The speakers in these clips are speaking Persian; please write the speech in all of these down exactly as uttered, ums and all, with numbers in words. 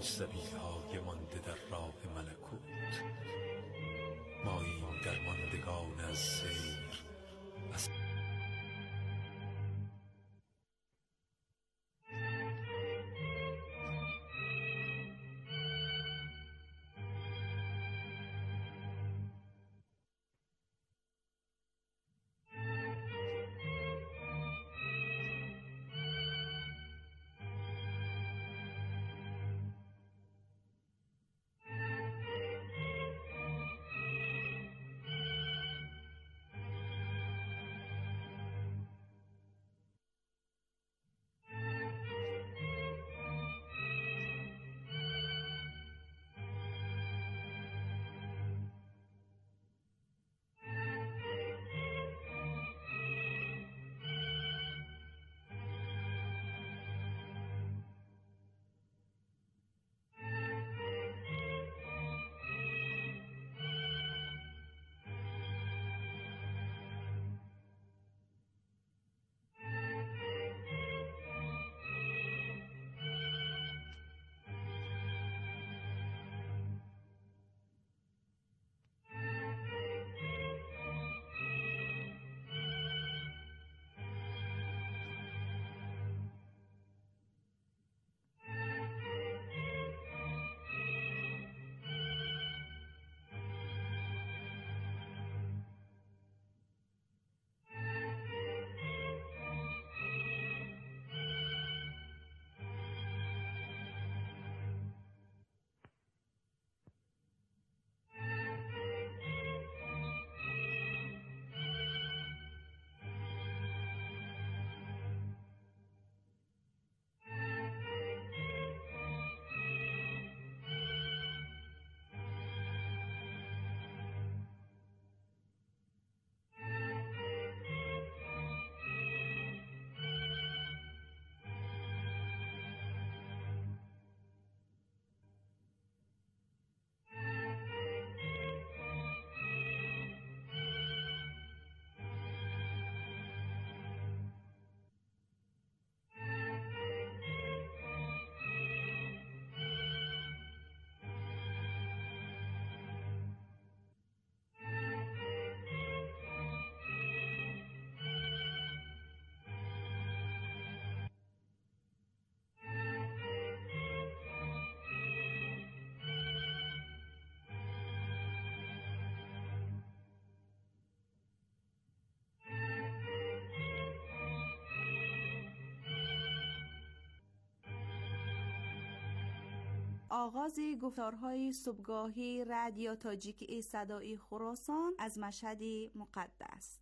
سبیل‌های مانده در راه ملکوت، ماییم در ماندگان از سیر از آغاز گفتارهای صبحگاهی رادیو تاجیکی صدای خراسان از مشهد مقدس.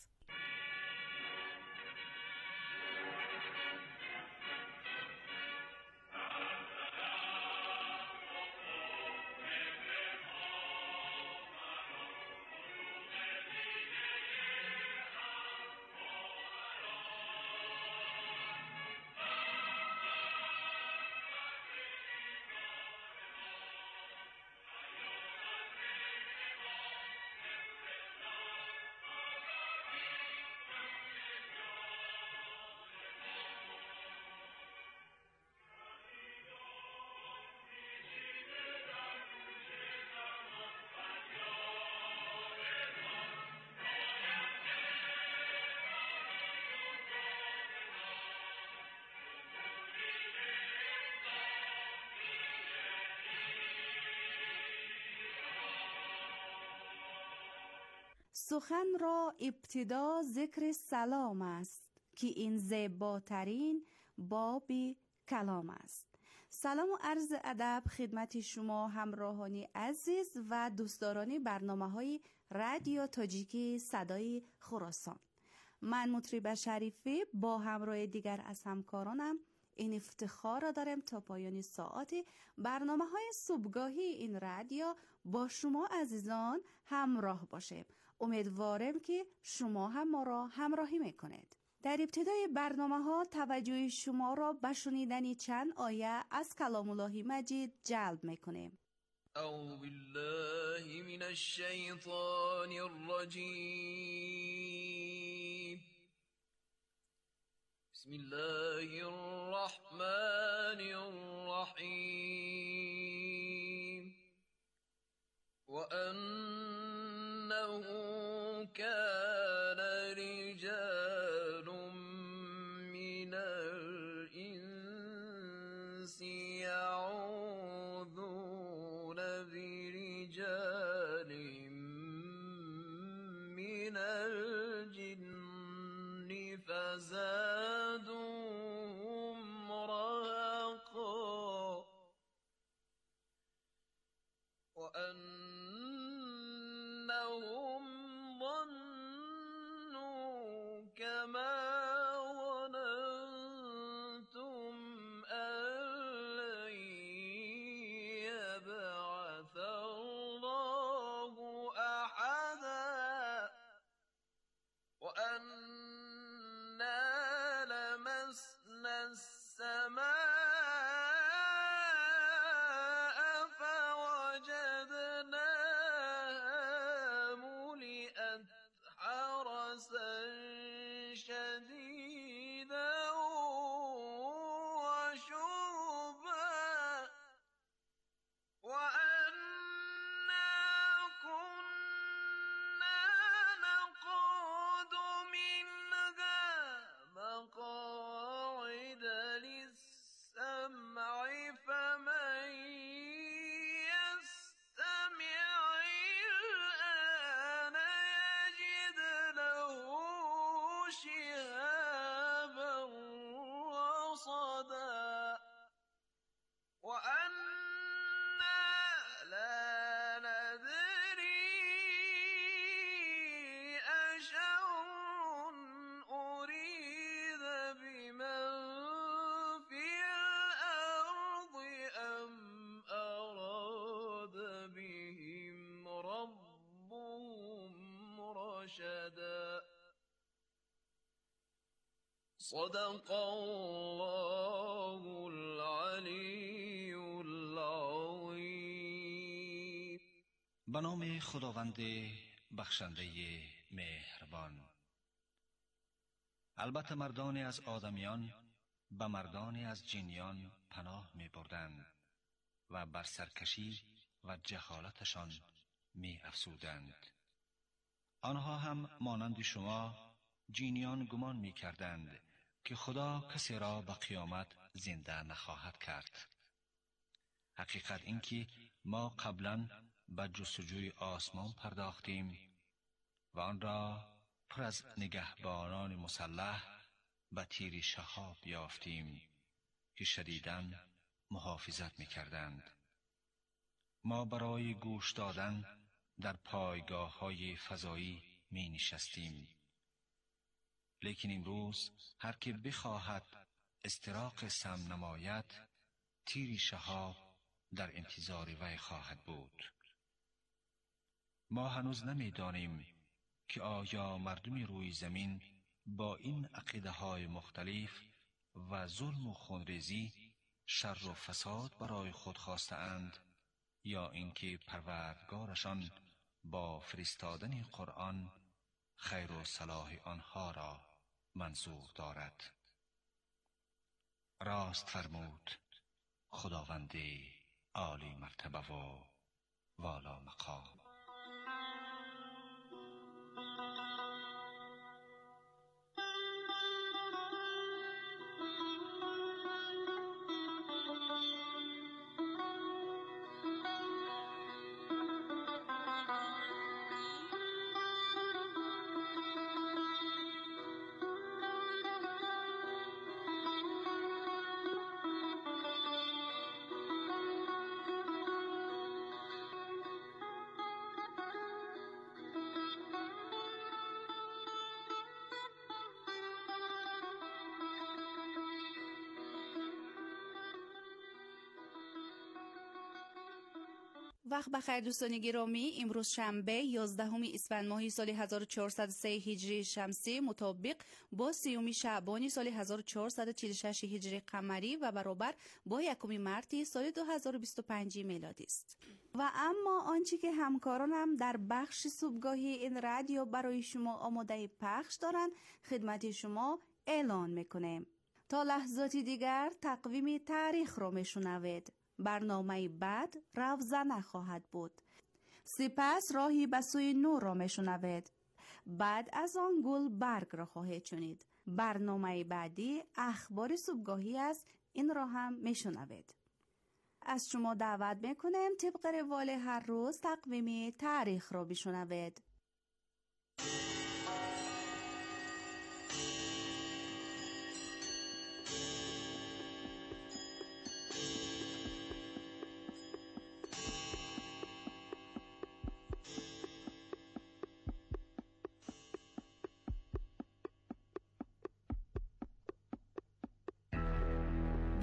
سخن را ابتدا ذکر سلام است که این زیباترین باب کلام است. سلام و عرض ادب خدمت شما همراهانی عزیز و دوستداران برنامه‌های رادیو تاجیکی صدای خراسان. من مطرب شریفی با همراه دیگر از همکارانم این افتخار را دارم تا پایان ساعت برنامه‌های صبحگاهی این رادیو با شما عزیزان همراه باشیم. امیدوارم که شما هم ما را همراهی میکنید. در ابتدای برنامه‌ها توجه شما را به شنیدن چند آیه از کلام الله مجید جلب میکنیم. اعوذ بالله من الشیطان الرجیم. بسم الله الرحمن الرحیم. ما ظننتم أن لن يبعث الله أحدا وأنا لمسنا السماء فوجدناها ملئت حرسا شديدا وشربا وأنا كنا نقعد منها مقاعد للسمع فمن يستمع الآن يجد له شهابا رصدا وأنا لا ندري أشر أريد بمن في الأرض أم أراد بهم ربهم رشدا صدق الله العلی العظیم. به نام خداوند بخشنده مهربان. البته مردانی از آدمیان به مردانی از جنیان پناه می بردند و بر سرکشی و جهالتشان می افسودند. آنها هم مانند شما جنیان گمان می کردند که خدا کسی را به قیامت زنده نخواهد کرد. حقیقت این که ما قبلا به جستجوی آسمان پرداختیم و آن را پر از نگهبانان مسلح به تیر شهاب یافتیم که شدیداً محافظت می کردند. ما برای گوش دادن در پایگاه های فضایی می نشستیم، لیکن امروز هر که بخواهد استراق سم نماید تیر شهاب در انتظار وی خواهد بود. ما هنوز نمی دانیم که آیا مردم روی زمین با این عقیده های مختلف و ظلم و خونریزی شر و فساد برای خود خواسته اند یا اینکه پروردگارشان با فرستادن قرآن خیر و صلاح آنها را منظور دارد. راست فرمود خداوند عالی مرتبه و والا مقام. وقت بخیر دوستان گرامی. امروز شنبه یازدهم اسفند ماه سال هزار و چهارصد و سه هجری شمسی مطابق با سیوم شعبان سال هزار و چهارصد و چهل و شش هجری قمری و برابر با یکم مارس سال دو هزار و بیست و پنج میلادی است. و اما آنچه که همکارانم در بخش صبحگاهی این رادیو برای شما آماده پخش دارند خدمت شما اعلان میکنیم. تا لحظاتی دیگر تقویم تاریخ را میشنوید. برنامه بعد روزنه خواهد بود. سپس راهی به سوی نور را میشنوید. بعد از آن گل برگ را خواهید شنید. برنامه بعدی اخبار صبحگاهی است. این را هم میشنوید. از شما دعوت میکنم طبق روال هر روز تقویم تاریخ را بشنوید.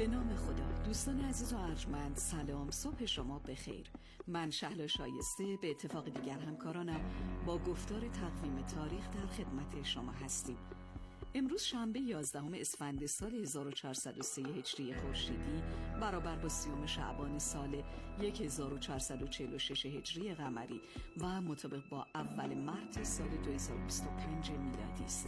به نام خدا. دوستان عزیز و ارجمند، سلام، صبح شما بخیر. من شهلا شایسته به اتفاق دیگر همکارانم با گفتار تقویم تاریخ در خدمت شما هستیم. امروز شنبه یازدهم اسفند سال هزار و چهارصد و سه هجری خورشیدی برابر با سیوم شعبان سال هزار و چهارصد و چهل و شش هجری قمری و مطابق با اول مارس سال دو هزار و بیست و پنج میلادی است.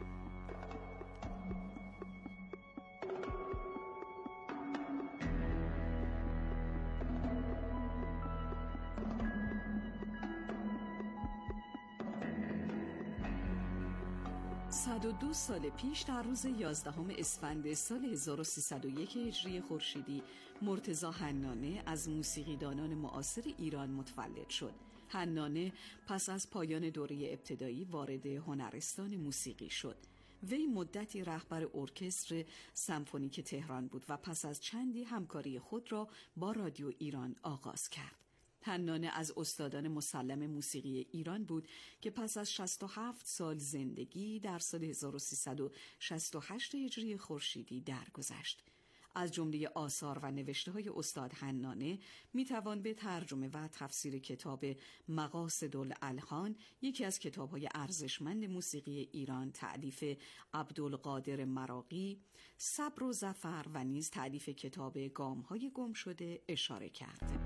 صد و دو سال پیش در روز یازدهم اسفند سال هزار و سیصد و یک هجری خورشیدی مرتضی حنانه از موسیقیدانان معاصر ایران متولد شد. حنانه پس از پایان دوره ابتدایی وارد هنرستان موسیقی شد. وی مدتی رهبر ارکستر سمفونیک تهران بود و پس از چندی همکاری خود را با رادیو ایران آغاز کرد. حنانه از استادان مسلم موسیقی ایران بود که پس از شصت و هفت سال زندگی در سال هزار و سیصد و شصت و هشت هجری خورشیدی درگذشت. از جمله آثار و نوشته‌های استاد حنانه میتوان به ترجمه و تفسیر کتاب مقاصد الالحان، یکی از کتاب‌های ارزشمند موسیقی ایران تألیف عبدالقادر مراغی، صبر و ظفر و نیز تألیف کتاب گام‌های گم شده اشاره کرد.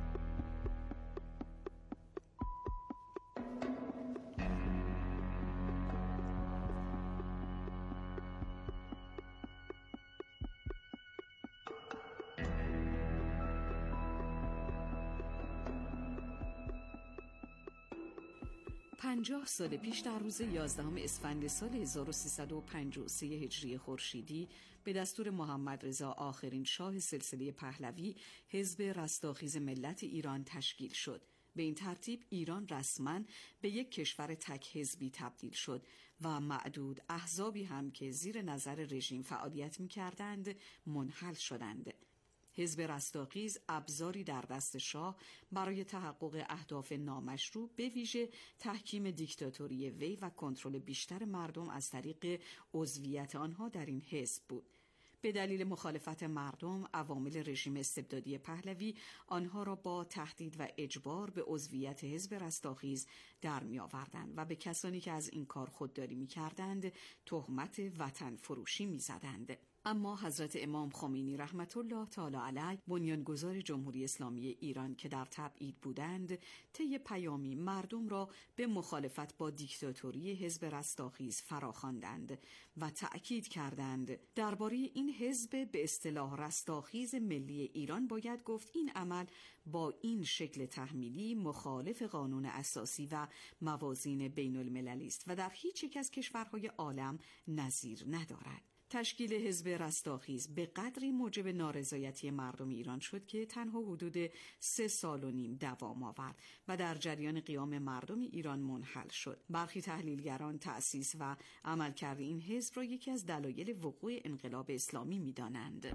پنجاه سال پیش در روز یازدهم اسفند سال هزار و سیصد و پنجاه و سه هجری خورشیدی به دستور محمد رضا آخرین شاه سلسله پهلوی حزب رستاخیز ملت ایران تشکیل شد. به این ترتیب ایران رسما به یک کشور تک حزبی تبدیل شد و معدود احزابی هم که زیر نظر رژیم فعالیت می‌کردند منحل شدند. حزب رستاخیز ابزاری در دست شاه برای تحقق اهداف نامشروع به ویژه تحکیم دیکتاتوری وی و کنترل بیشتر مردم از طریق عضویت آنها در این حزب بود. به دلیل مخالفت مردم، عوامل رژیم استبدادی پهلوی آنها را با تهدید و اجبار به عضویت حزب رستاخیز در می آوردند و به کسانی که از این کار خودداری می کردند تهمت وطن فروشی می زدند. اما حضرت امام خمینی رحمت الله تعالی علیه بنیانگذار جمهوری اسلامی ایران که در تبعید بودند، طی پیامی مردم را به مخالفت با دیکتاتوری حزب رستاخیز فراخواندند و تأکید کردند درباره این حزب به اصطلاح رستاخیز ملی ایران باید گفت این عمل با این شکل تحمیلی مخالف قانون اساسی و موازین بین المللی است و در هیچ یک از کشورهای عالم نظیر ندارد. تشکیل حزب رستاخیز به قدری موجب نارضایتی مردم ایران شد که تنها حدود سه سال و نیم دوام آورد و در جریان قیام مردم ایران منحل شد. برخی تحلیلگران تأسیس و عملکرد این حزب را یکی از دلایل وقوع انقلاب اسلامی می‌دانند.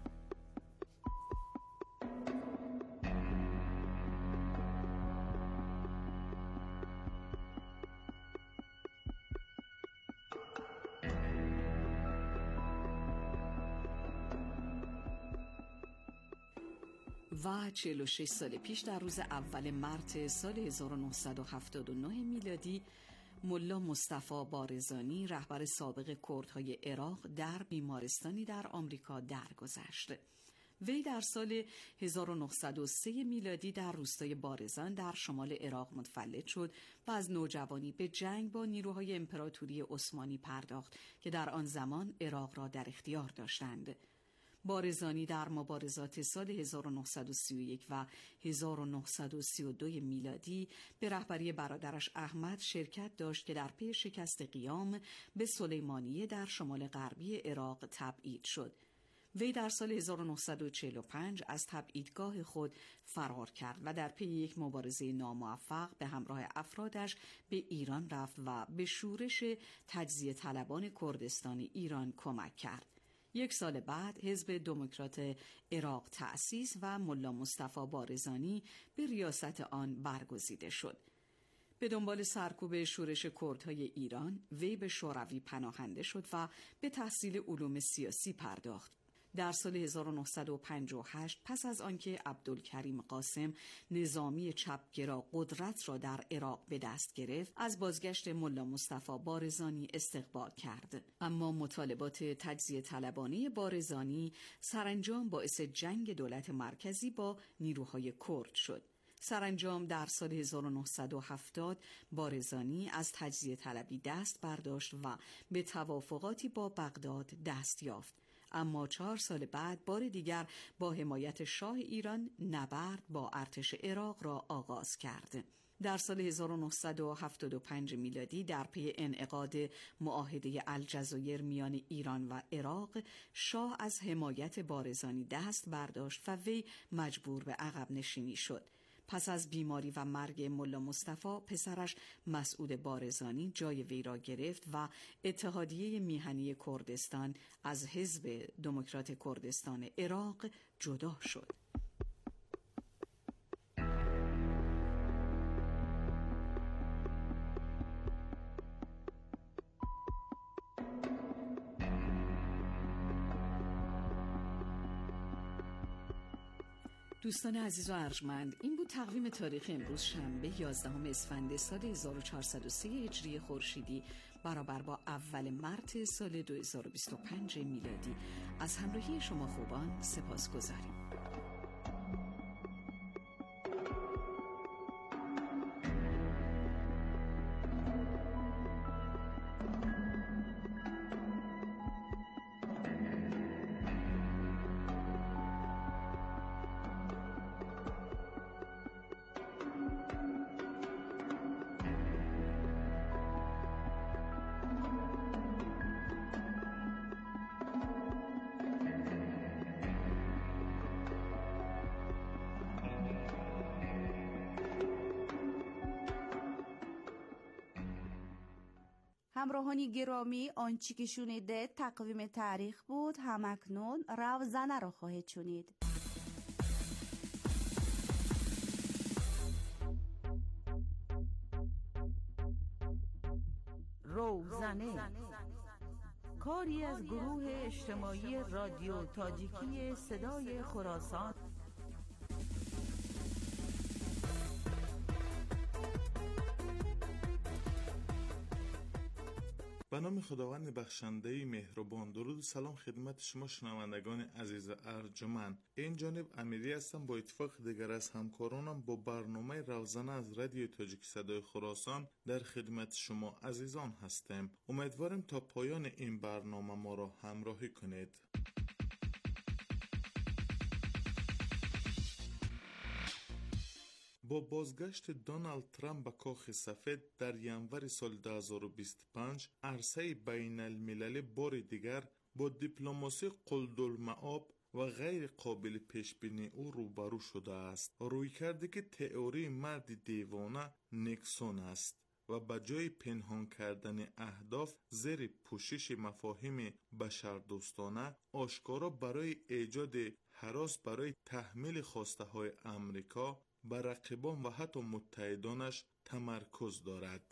و چهل و شش سال پیش در روز اول مارس سال هزار و نهصد و هفتاد و نه میلادی ملا مصطفی بارزانی رهبر سابق کردهای عراق در بیمارستانی در آمریکا درگذشت. وی در سال هزار و نهصد و سه میلادی در روستای بارزان در شمال عراق متولد شد و از نوجوانی به جنگ با نیروهای امپراتوری عثمانی پرداخت که در آن زمان عراق را در اختیار داشتند. بارزانی در مبارزات سال هزار و نهصد و سی و یک و هزار و نهصد و سی و دو میلادی به رهبری برادرش احمد شرکت داشت که در پی شکست قیام به سلیمانیه در شمال غربی عراق تبعید شد. وی در سال هزار و نهصد و چهل و پنج از تبعیدگاه خود فرار کرد و در پی یک مبارزه ناموفق به همراه افرادش به ایران رفت و به شورش تجزیه طلبان کردستان ایران کمک کرد. یک سال بعد حزب دموکرات عراق تأسیس و ملا مصطفی بارزانی به ریاست آن برگزیده شد. به دنبال سرکوب شورش کردهای ایران، وی به شوروی پناهنده شد و به تحصیل علوم سیاسی پرداخت. در سال هزار و نهصد و پنجاه و هشت پس از آنکه عبدالکریم قاسم نظامی چپگرا قدرت را در عراق به دست گرفت، از بازگشت ملا مصطفی بارزانی استقبال کرد. اما مطالبات تجزیه طلبانه بارزانی سرانجام باعث جنگ دولت مرکزی با نیروهای کرد شد. سرانجام در سال هزار و نهصد و هفتاد بارزانی از تجزیه طلبی دست برداشت و به توافقاتی با بغداد دست یافت. اما چهار سال بعد بار دیگر با حمایت شاه ایران نبرد با ارتش عراق را آغاز کرد. در سال هزار و نهصد و هفتاد و پنج میلادی در پی انعقاد معاهده الجزایر میان ایران و عراق، شاه از حمایت بارزانی دست برداشت و وی مجبور به عقب نشینی شد. پس از بیماری و مرگ ملا مصطفی، پسرش مسعود بارزانی جای وی را گرفت و اتحادیه میهنی کردستان از حزب دموکرات کردستان عراق جدا شد. دوستان عزیز و ارجمند، این بود تقویم تاریخ امروز شنبه یازدهم اسفند سال هزار و چهارصد و سه هجری خورشیدی برابر با اول مارس سال دو هزار و بیست و پنج میلادی. از همراهی شما خوبان سپاسگزاریم. همراهانی گرامی، آنچه که شنیده تقویم تاریخ بود. همکنون روزنه را خواهید شنید. روزنه کاری از گروه اجتماعی رادیو تاجیکی صدای خراسان. به نام خداوند بخشنده مهربان. درود و سلام خدمت شما شنوندگان عزیز ارجمند. این جانب امیری هستم. با اتفاق دیگر از همکارانم با برنامه روزنه از رادیو تاجیک صدای خراسان در خدمت شما عزیزان هستیم. امیدوارم تا پایان این برنامه ما را همراهی کنید. با بازگشت دونالد ترامپ به کاخ سفید در ینور سال دو هزار و بیست و پنج، عرصه بین المللی بار دیگر با دیپلماسی قلدالمآب و غیر قابل پیش بینی او روبرو شده است. روی کرده که تئوری مرد دیوانه نیکسون است و به جای پنهان کردن اهداف زیر پوشش مفاهیم بشردوستانه، آشکارا برای ایجاد هراس برای تحمیل خواسته های امریکا بر رقیبان و حتی متحدانش تمرکز دارد.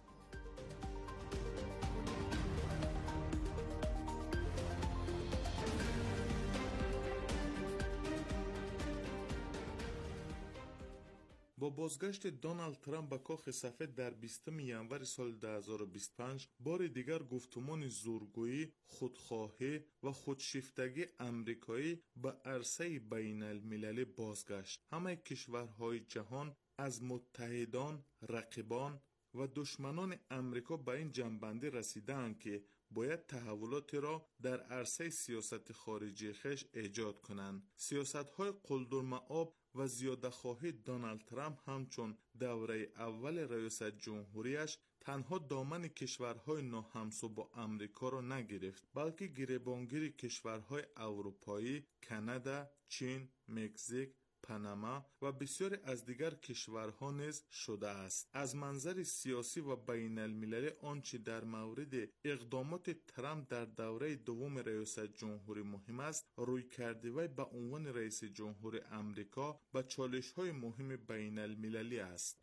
با بازگشت دونالد ترامپ به کاخ سفید در بیستم ینور سال دو هزار و بیست و پنج، بار دیگر گفتمان زورگویی، خودخواهی و خودشیفتگی امریکایی به عرصه بین المللی بازگشت. همه کشورهای جهان از متحدان، رقیبان و دشمنان امریکا به این جنبندی رسیدند که باید تحولاتی را در عرصه سیاست خارجی خیش ایجاد کنند. سیاست‌های قلدالمآب و زیاده‌خواهی دونالد ترامپ همچون دوره اول ریاست جمهوریش تنها دامن کشورهای ناهمسو با امریکا را نگرفت، بلکه گریبانگیر کشورهای اروپایی، کانادا، چین، مکزیک، پاناما و بسیاری از دیگر کشورها نیز شده است. از منظر سیاسی و بین المللی آنچه در مورد اقدامات ترامپ در دوره دوم ریاست جمهوری مهم است، روی کرده وی به عنوان رئیس جمهور امریکا به چالش‌های مهم بین المللی است.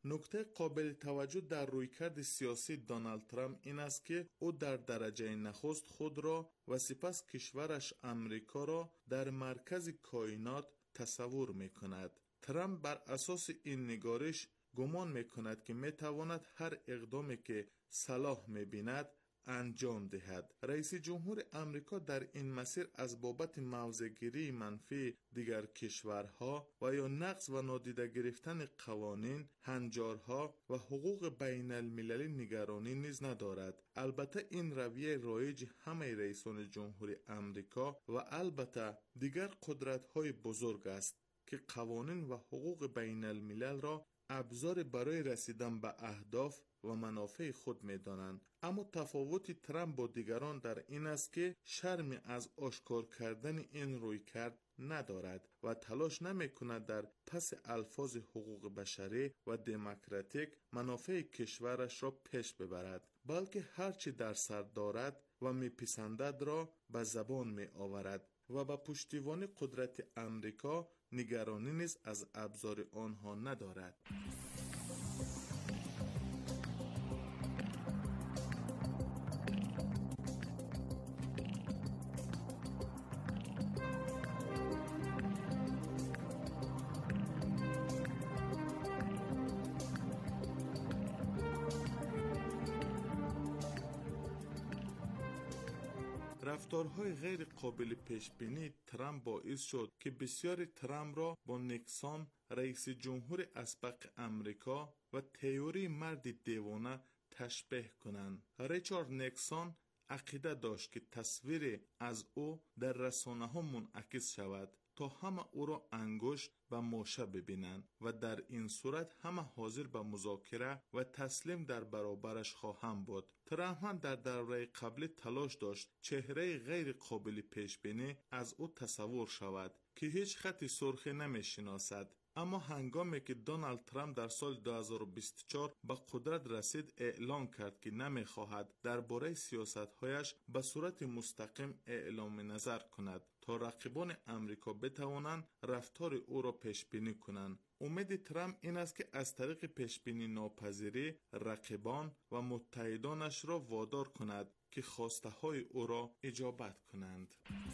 نکته قابل توجه در رویکرد سیاسی دونالد ترامپ این است که او در درجه نخست خود را و سپس کشورش امریکا را در مرکز کائنات تصور می کند. ترامپ بر اساس این نگارش گمان می کند که می تواند هر اقدامی که صلاح می بیند انجام دهد. رئیس جمهور امریکا در این مسیر از بابت موضع‌گیری منفی دیگر کشورها و یا نقض و نادیده گرفتن قوانین، هنجارها و حقوق بین المللی نگرانی نیز ندارد. البته این رویه رایج همه رئیسان جمهور امریکا و البته دیگر قدرت‌های بزرگ است که قوانین و حقوق بین الملل را ابزار برای رسیدن به اهداف و منافع خود می دانند. اما تفاوت ترامپ با دیگران در این است که شرمی از آشکار کردن این رویکرد ندارد و تلاش نمی کند در پس الفاظ حقوق بشری و دموکراتیک منافع کشورش را پیش ببرد، بلکه هرچی در سر دارد و می پسندد را به زبان می آورد و به پشتیبانی قدرت امریکا نگرانی نیز از ابزار آنها ندارد. رفتارهای غیر قابل پیش بینی ترامپ باعث شد که بسیاری ترامپ را با نیکسون رئیس جمهور اسبق امریکا و تئوری مرد دیوانه تشبیه کنند. ریچارد نیکسون عقیده داشت که تصویر از او در رسانه ها منعکس شود تا همه او را انگشت و ماشه ببینند و در این صورت همه حاضر به مذاکره و تسلیم در برابرش خواهند بود. ترامپ در دوره قبلی تلاش داشت چهره غیر قابل پیش بینی از او تصور شود که هیچ خط سرخی نمی شناسد. اما هنگامی که دونالد ترامپ در سال دو هزار و بیست و چهار به قدرت رسید، اعلان کرد که نمی‌خواهد درباره سیاست‌هایش به صورت مستقیم اعلام نظر کند تا رقیبان امریکا بتوانند رفتار او را پیش بینی کنند. امید ترامپ این است که از طریق پیش بینی ناپذیری رقیبان و متحدانش را وادار کند که خواسته های او را اجابت کنند.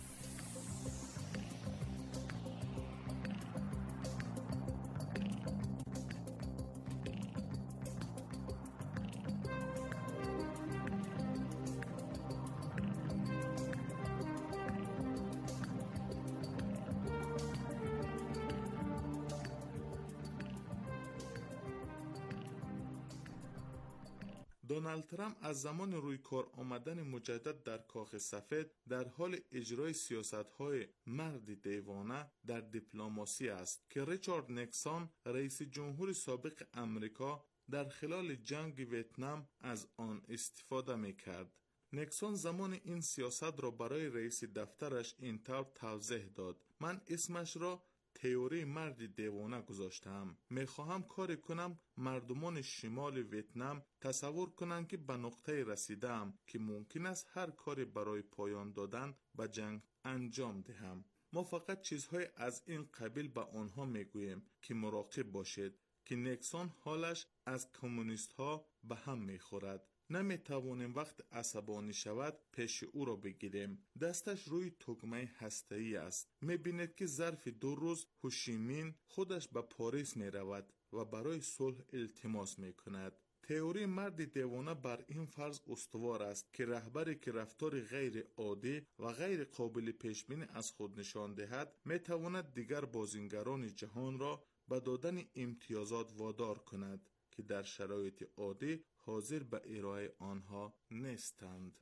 دونالد ترامپ از زمان روی کار آمدن مجدد در کاخ سفید در حال اجرای سیاست‌های مرد دیوانه در دیپلماسی است که ریچارد نیکسون رئیس جمهور سابق امریکا در خلال جنگ ویتنام از آن استفاده می‌کرد. نیکسون زمان این سیاست را برای رئیس دفترش اینطور توضیح داد: من اسمش را تئوری مرد دیوانه گذاشتم. میخواهم کاری کنم مردمان شمال ویتنام تصور کنند که به نقطه رسیدم که ممکن است هر کاری برای پایان دادن به جنگ انجام دهم. ما فقط چیزهای از این قبیل به آنها میگوییم که مراقب باشید که نیکسون حالش از کمونیست ها به هم میخورد. نمی توانیم وقت عصبانی شود پیش او را بگیریم. دستش روی تگمه هسته‌ای است. می بینید که ظرف دو روز هوشیمین خودش به پاریس می رود و برای صلح التماس می کند. تئوری مرد دیوانه بر این فرض استوار است که رهبری که رفتار غیر عادی و غیر قابل پیش بینی از خود نشان دهد می تواند دیگر بازیگران جهان را به دادن امتیازات وادار کند که در شرایط عادی حاضر به ارائه آنها نیستند.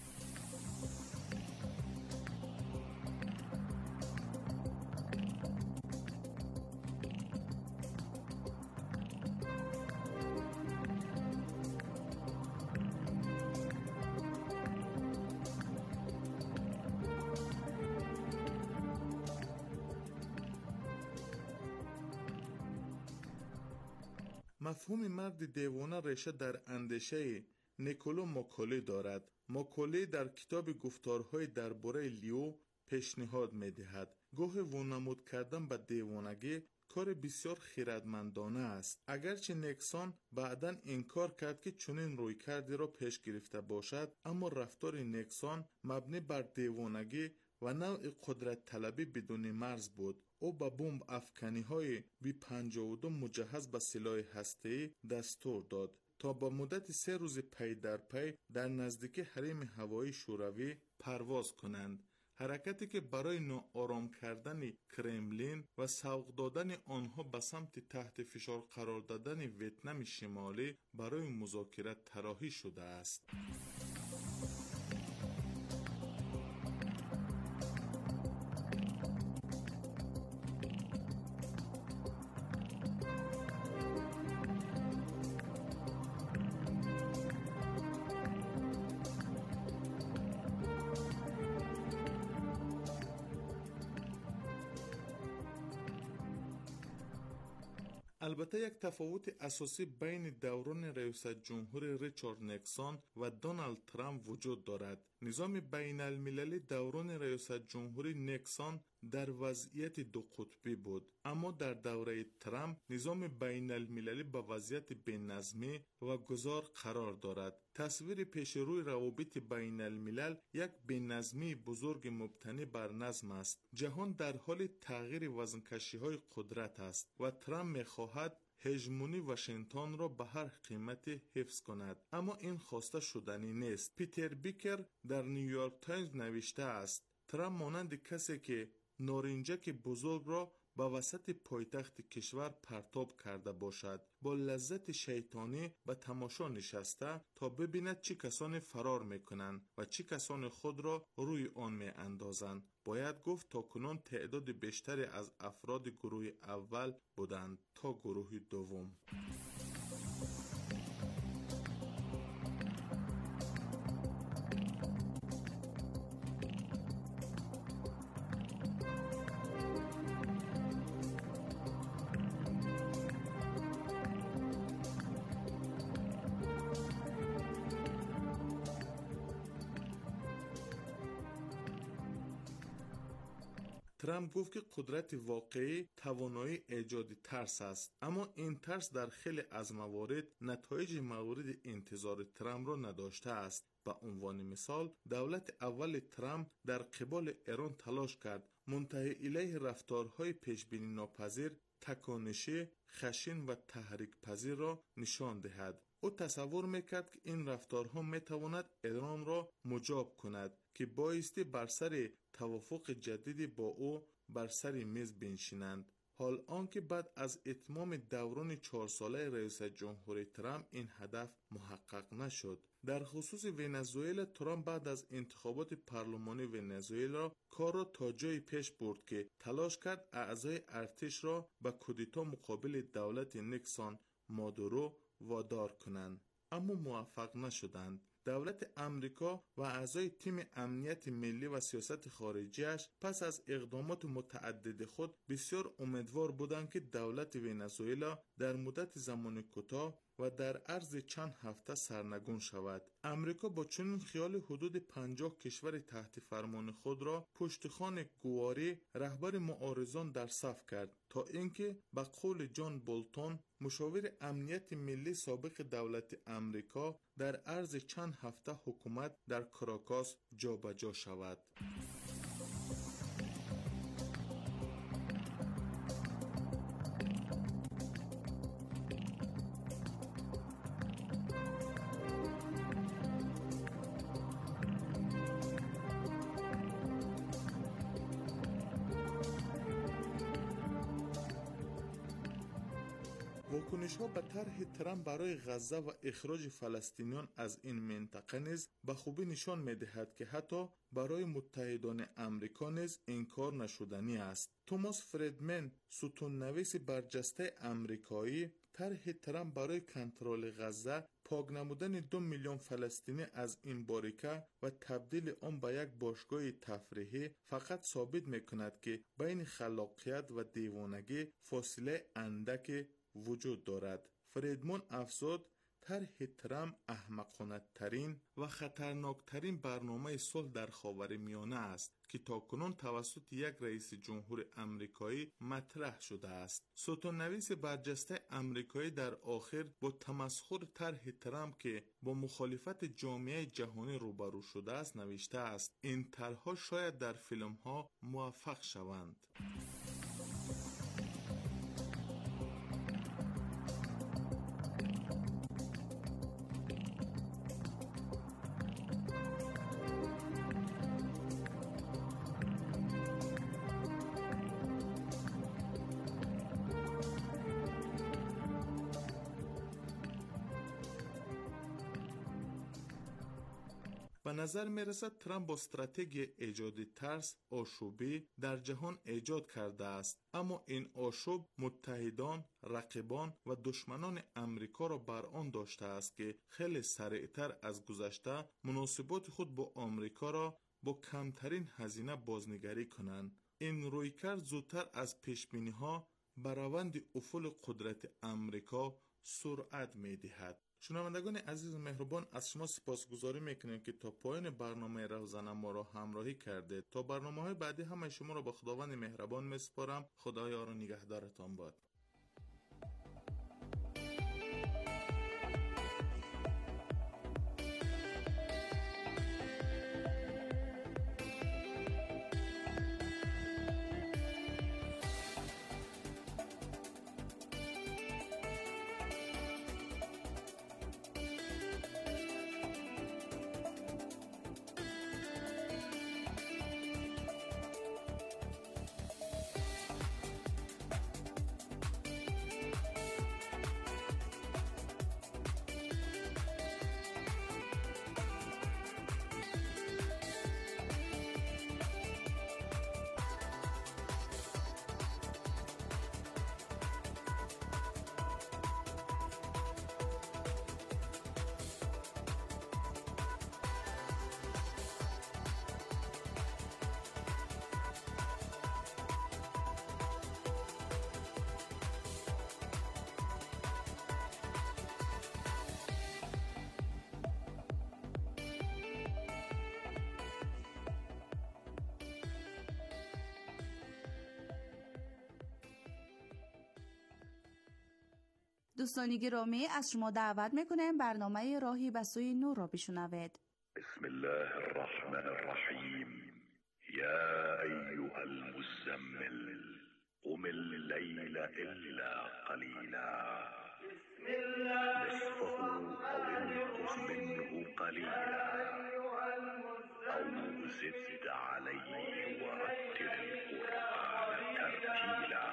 مفهوم مرد دیوانه ریشه در اندیشه نیکولو ماکاولی دارد. ماکاولی در کتاب گفتارهای درباره لیو پیشنهاد می دهد گاه وانمود کردن به دیوانگی کار بسیار خردمندانه است. اگرچه نکسون بعداً انکار کرد که چنین رویکردی را پیش گرفته باشد، اما رفتار نکسون مبنی بر دیوانگی و نوع قدرت طلبی بدون مرز بود. او با بمب افکنی های بی پنجاه و دو مجهز به سلاح هسته‌ای دستور داد تا با مدت سه روز پی در پی در نزدیکی حریم هوایی شوروی پرواز کنند. حرکتی که برای ناآرام کردن کرملین و سوق دادن آنها به سمت تحت فشار قرار دادن ویتنام شمالی برای مذاکرات طراحی شده است. البته یک تفاوت اساسی بین دوران ریاست جمهوری ریچارد نیکسون و دونالد ترامپ وجود دارد. نظام بین المللی دوران ریاست جمهوری نیکسون در وضعیت دو قطبی بود، اما در دوره ترامپ نظام بین المللی به وضعیت بی‌نظمی و گذار قرار دارد. تصویر پیش روی روابط بین الملل یک بی‌نظمی بزرگ مبتنی بر نظم است. جهان در حال تغییر وزنکشی های قدرت است و ترامپ می‌خواهد هژمونی واشنگتن را به هر قیمتی حفظ کند، اما این خواسته شدنی نیست. پیتر بیکر در نیویورک تایمز نوشته است ترامپ مانند کسی که نارنجک بزرگ را به وسط پایتخت کشور پرتاب کرده باشد، با لذت شیطانی به تماشا نشسته تا ببیند چه کسانی فرار میکنند و چه کسانی خود را روی آن می اندازند. باید گفت تا کنون تعداد بیشتری از افراد گروه اول بودند تا گروه دوم. ترامپ گفت که قدرت واقعی توانایی ایجاد ترس است، اما این ترس در خیلی از موارد نتایج مورد انتظار ترامپ را نداشته است. به عنوان مثال، دولت اول ترامپ در قبال ایران تلاش کرد منتهی الیه رفتارهای پیشبینی ناپذیر، تکانشی، خشن و تحریک پذیر را نشان دهد. او تصور میکرد که این رفتارها میتواند ایران را مجاب کند که بایستی بر سر توافق جدیدی با او بر سر میز بنشینند. حال آنکه بعد از اتمام دوران چهار ساله رئیس جمهوری ترامپ این هدف محقق نشد. در خصوص ونزوئلا، ترامپ بعد از انتخابات پارلمانی ونزوئلا کار را تا جایی پیش برد که تلاش کرد اعضای ارتش را به کودتا مقابل دولت نیکسون مادورو وادار کنند، اما موفق نشدند. دولت امریکا و اعضای تیم امنیت ملی و سیاست خارجیش پس از اقدامات متعدد خود بسیار امیدوار بودند که دولت ونزوئلا در مدت زمان کوتاه و در عرض چند هفته سرنگون شود. امریکا با چنین خیال حدود پنجاه کشور تحت فرمان خود را پشتخوان گواری رهبر معارضان در صف کرد تا اینکه به قول جان بولتون مشاور امنیت ملی سابق دولت امریکا در عرض چند هفته حکومت در کراکاس جابجا شود. واکنش ها به طرح ترامپ برای غزه و اخراج فلسطینیان از این منطقه نیز به خوبی نشان می دهد که حتی برای متحدان امریکا نیز انکار نشدنی است. توماس فریدمن، ستون نویس برجسته امریکایی، طرح ترامپ برای کنترل غزه، پاک نمودن دو میلیون فلسطینی از این باریکه و تبدیل آن به یک باشگاه تفریحی فقط ثابت می کند که بین خلاقیت و دیوانگی فاصله اندک وجود دارد. فریدمن افزود طرح ترامپ احمقانه ترین و خطرناک ترین برنامه صلح در خاورمیانه است که که تاکنون توسط یک رئیس جمهور امریکایی مطرح شده است. ستون‌نویس برجسته امریکایی در آخر با تمسخر طرح ترامپ که با مخالفت جامعه جهانی روبرو شده است نوشته است: این طرح‌ها شاید در فیلم‌ها موفق شوند. به نظر می رسد ترامپ با استراتژی ایجاد ترس، آشوبی در جهان ایجاد کرده است، اما این آشوب متحدان، رقیبان و دشمنان امریکا را بر آن داشته است که خیلی سریعتر از گذشته مناسبات خود با آمریکا را با کمترین هزینه بازنگری کنند. این رویکرد زودتر از پیشبینی‌ها به روند افول قدرت امریکا سرعت می دهد. شنوندگان عزیز مهربان، از شما سپاسگزاری میکنیم که تا پایان برنامه رهزن ما را همراهی کرده. تا برنامه‌های بعدی همه شما را به خداوند مهربان میسپارم. خدا یار و نگهدارتان باد. دوستان گرامی، از شما دعوت میکنم برنامه راهی به سوی نور را بشنوید. بسم الله الرحمن الرحیم. یا ایها المزمل قم الليل الا قلیلا نصفه او انقص منه قلیلا او زد علیه ورتل القرآن ترتیلا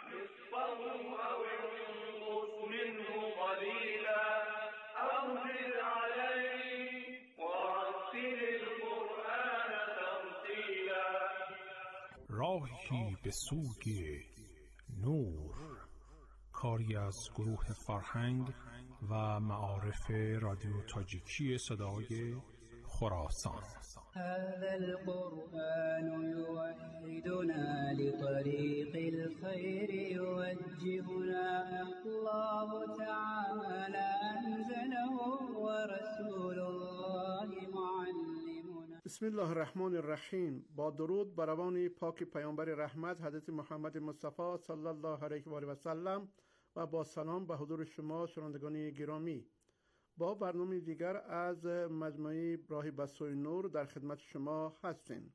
منه قليلا أو زد عليه ورتل القرآن ترتيلا. راهی به سوی نور، کاری از گروه فرهنگ و معارف رادیو تاجیکی صدای خراسان. هذا القرآن يوحدنا لطريق الخير يوجهنا الله تعالى أنزله ورسول الله معلمنا. بسم الله الرحمن الرحیم. با درود بر روان پاک پیامبر رحمت حضرت محمد مصطفی صلی الله علیه و آله و سلم و با سلام به حضور شما شنوندگان گرامی، با برنامه دیگر از مجموعه راهی به سوی نور در خدمت شما هستیم.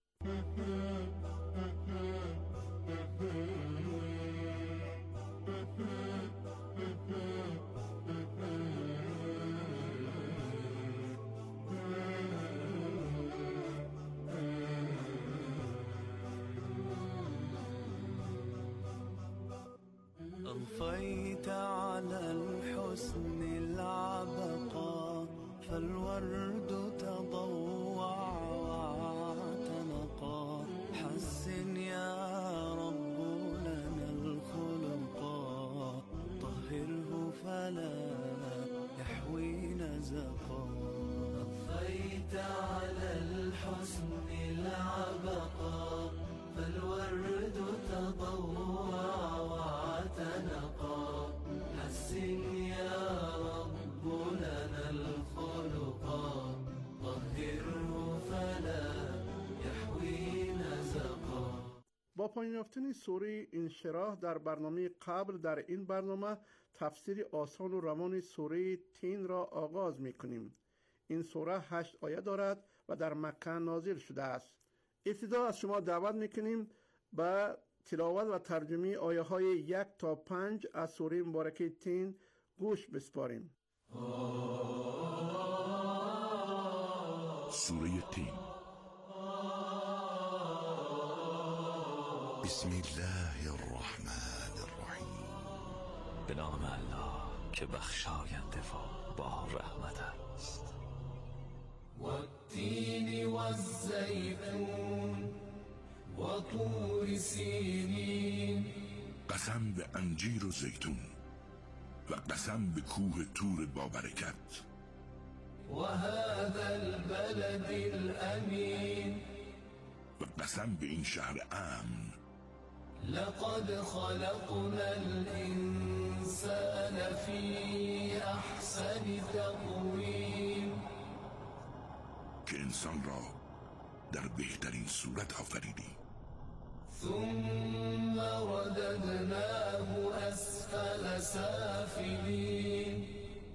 أضفيت على الحسن العبقى فالورد تضوع واعتنقا حسن يا رب لنا الخلقا طهره فلا يحوي نزقا. أضفيت على الحسن العبقى فالورد تضوع واعتنقا حسن يا رب لنا الخلقا پایان یافتن سوره انشراح در برنامه قبل، در این برنامه تفسیر آسان و روان سوره تین را آغاز می کنیم. این سوره هشت آیه دارد و در مکه نازل شده است. ابتدا از شما دعوت می کنیم به تلاوت و ترجمه آیه های یک تا پنج از سوره مبارکه تین گوش بسپاریم. سوره تین. بسم الله الرحمن الرحیم. به نام الله که بخشاینده و با رحمت است. والتین والزیتون و طور سینین. قسم به انجیر و زیتون و قسم به کوه طور با برکت. و هذا البلد الامین. و قسم به این شهر امن. لقد خلقنا الانسان فی احسن تقویم. که انسان را در بهترین صورت آفریدیم. ثم رددناه اسفل سافلین.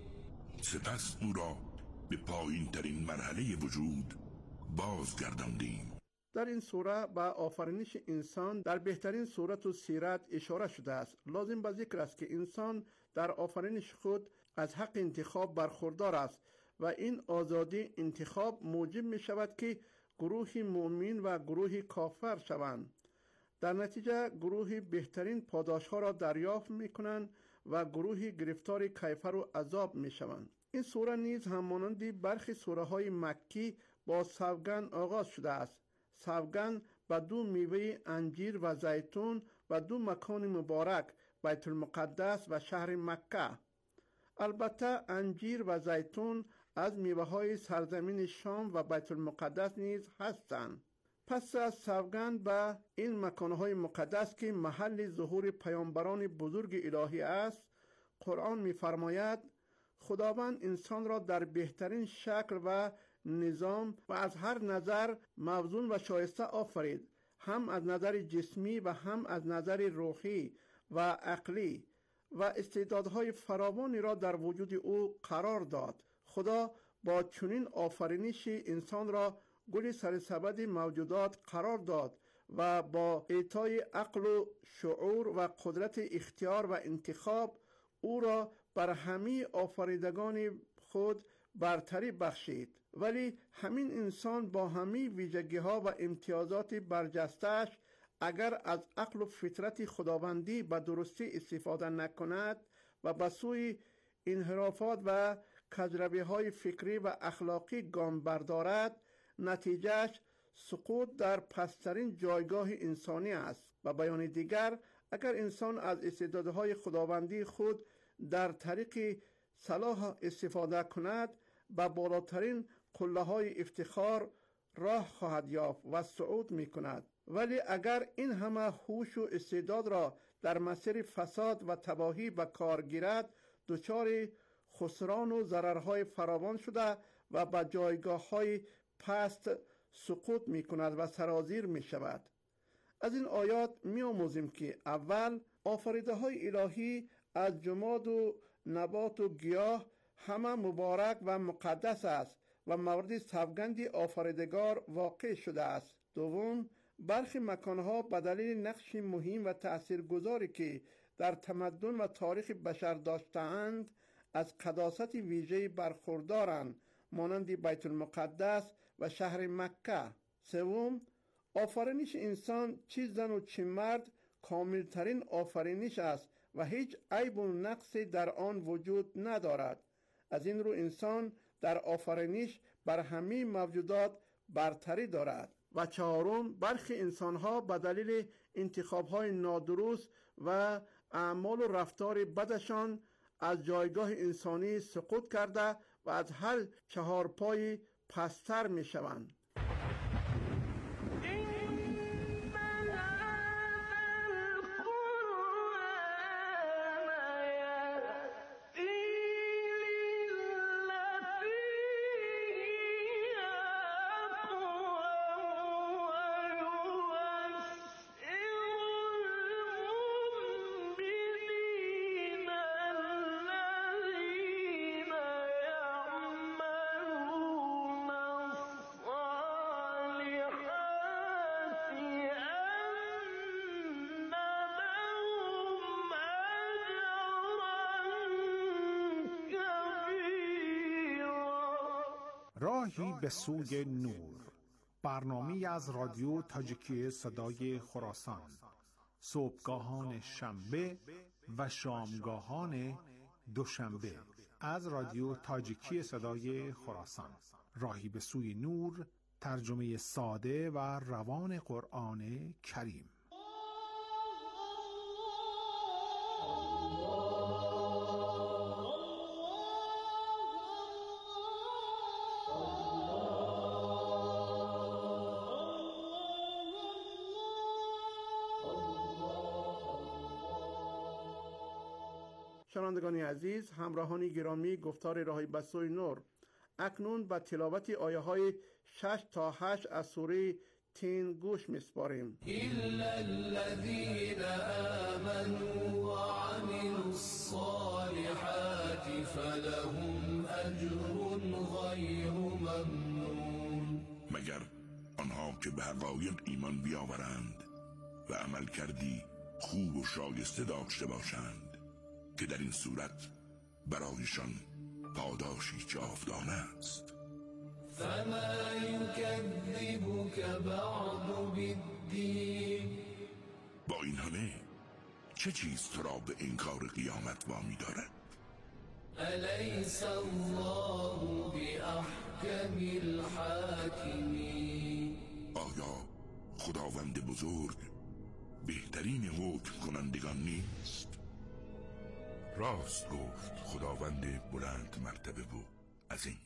سپس او را به پایین ترین مرحله وجود بازگرداندیم. در این سوره به آفرینش انسان در بهترین صورت و سیرت اشاره شده است. لازم به ذکر است که انسان در آفرینش خود از حق انتخاب برخوردار است و این آزادی انتخاب موجب می شود که گروه مؤمن و گروه کافر شوند. در نتیجه گروه بهترین پاداش ها را دریافت می کنند و گروه گرفتار کیفر و عذاب می شوند. این سوره نیز همانند برخی سوره های مکی با سوگند آغاز شده است. سوگند به دو میوه انجیر و زیتون و دو مکان مبارک، بیت المقدس و شهر مکه. البته انجیر و زیتون از میوه های سرزمین شام و بیت المقدس نیز هستند. پس از سوگند به این مکانهای مقدس که محل ظهور پیامبران بزرگ الهی است، قرآن می‌فرماید خداوند انسان را در بهترین شکل و نظام و از هر نظر موزون و شایسته آفرید، هم از نظر جسمی و هم از نظر روحی و عقلی، و استعدادهای فراوانی را در وجود او قرار داد. خدا با چنین آفرینش انسان را گل سرسبد موجودات قرار داد و با اعطای عقل و شعور و قدرت اختیار و انتخاب او را بر همه آفریدگان خود برتری بخشید. ولی همین انسان با همه ویژگی ها و امتیازات برجسته‌اش اگر از عقل و فطرت خداوندی به درستی استفاده نکند و به سوی انحرافات و کجروی های فکری و اخلاقی گام بردارد، نتیجهش سقوط در پسترین جایگاه انسانی است. و بیان دیگر، اگر انسان از استعدادهای خداوندی خود در طریق صلاح استفاده کند، به بالاترین قله های افتخار راه خواهد یافت و صعود می کند. ولی اگر این همه هوش و استعداد را در مسیر فساد و تباهی به کار گیرد، دچار خسران و ضررهای فراوان شده و به جایگاه های پست سقوط می کند و سرازیر می شود. از این آیات می آموزیم که اول آفریده های الهی از جماد و نبات و گیاه همه مبارک و مقدس است و مورد سوگند آفریدگار واقع شده است. دوم، برخی مکانها به دلیل نقش مهم و تأثیرگذاری که در تمدن و تاریخ بشر داشته‌اند از قداست ویژه‌ای برخوردارند، مانند بیت المقدس و شهر مکه. سوم، آفرینش انسان چه زن و چه مرد کاملترین آفرینش است و هیچ عیب و نقصی در آن وجود ندارد. از این رو انسان در آفرینش بر همه موجودات برتری دارد. و چهارم، برخی انسانها به دلیل انتخابهای نادرست و اعمال و رفتار بدشان از جایگاه انسانی سقوط کرده و از هر چهار پای پستر می شوند. راهی به سوی نور، برنامه‌ای از رادیو تاجیکی صدای خراسان، صبحگاهان شنبه و شامگاهان دوشنبه از رادیو تاجیکی صدای خراسان. راهی به سوی نور، ترجمه ساده و روان قرآن کریم. شنوندگان عزیز، همراهان گرامی، گفتار راهی به سوی نور، اکنون به تلاوت آیه های شش تا هشت از سوره تین گوش می‌سپاریم. إلا الذين آمنوا وعملوا الصالحات فلهم أجر غير ممنون. مگر آنها که به حقایق ایمان بیاورند و عمل کردی خوب و شایسته داشته باشند که در این صورت برایشان پاداشی جاودانه است. فما يكذبك بعد بالدين. با این همه چه چیز تو را به انکار قیامت وامی دارد؟ أليس الله بأحكم الحاكمين. آیا خداوند بزرگ بهترین حکم کنندگان نیست؟ راست گفت خداوند بلند مرتبه و عظیم.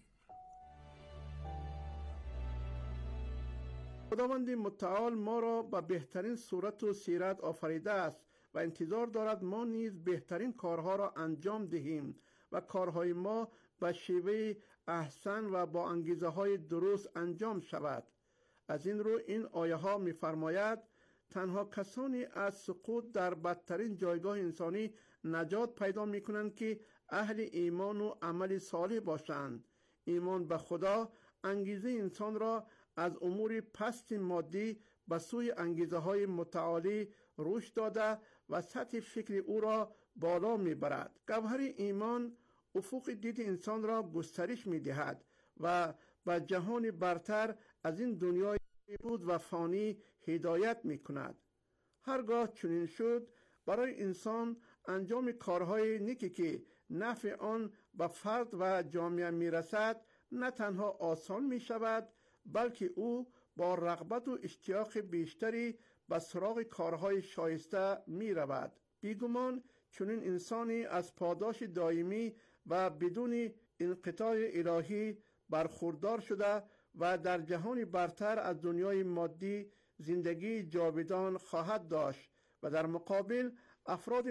خداوند متعال ما را به بهترین صورت و سیرت آفریده است و انتظار دارد ما نیز بهترین کارها را انجام دهیم و کارهای ما به شیوه احسن و با انگیزه های درست انجام شود. از این رو این آیه ها می فرماید تنها کسانی از سقوط در بدترین جایگاه انسانی نجات پیدا می کنند که اهل ایمان و عمل صالح باشند. ایمان به خدا انگیزه انسان را از امور پست مادی به سوی انگیزه های متعالی رشد داده و سطح فکر او را بالا می برد. گوهر ایمان افق دید انسان را گسترش می دهد و به جهان برتر از این دنیای بود و فانی هدایت می کند. هرگاه چنین شد برای انسان انجام کارهای نیکی که نفع آن به فرد و جامعه می رسد نه تنها آسان می شود بلکه او با رغبت و اشتیاق بیشتری به سراغ کارهای شایسته می رود. بیگمان چنین انسانی از پاداش دائمی و بدون انقطاع الهی برخوردار شده و در جهانی برتر از دنیای مادی زندگی جاودان خواهد داشت و در مقابل افراد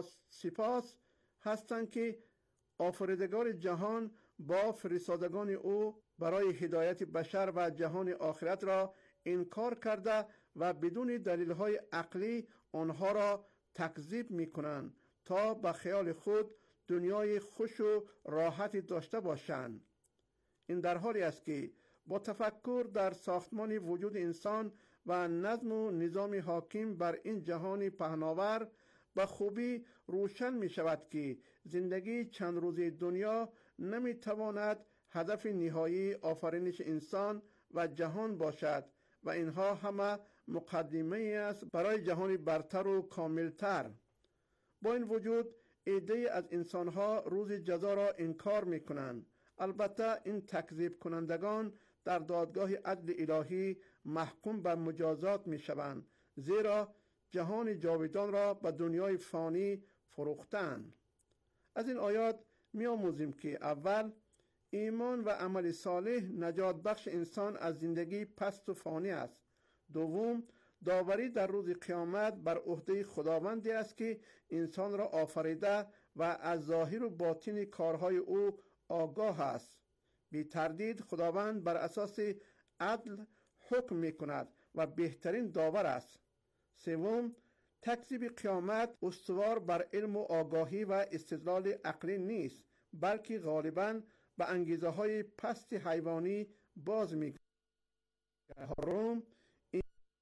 ناسپاس هستند که آفریدگار جهان با فرستادگان او برای هدایت بشر و جهان آخرت را انکار کرده و بدون دلیل‌های عقلی آنها را تکذیب می‌کنند تا به خیال خود دنیای خوش و راحتی داشته باشند. این در حالی است که با تفکر در ساختمان وجود انسان و نظم و نظام حاکم بر این جهان پهناور به خوبی روشن می شود که زندگی چند روزه دنیا نمی تواند هدف نهایی آفرینش انسان و جهان باشد و اینها همه مقدمه است برای جهانی برتر و کاملتر. با این وجود عده از انسانها روز جزا را انکار می کنند. البته این تکذیب کنندگان در دادگاه عدل الهی محکوم به مجازات می شوند، زیرا جهان جاودان را به دنیای فانی فروختند. از این آیات می آموزیم که اول ایمان و عمل صالح نجات بخش انسان از زندگی پست و فانی است. دوم، داوری در روز قیامت بر عهده خداوندی است که انسان را آفریده و از ظاهر و باطن کارهای او آگاه است. بی تردید خداوند بر اساس عدل حکم می کند و بهترین داور است. سوم، تکذیب قیامت استوار بر علم و آگاهی و استدلال عقلی نیست، بلکه غالباً به انگیزه های پست حیوانی باز می کند. هرم، این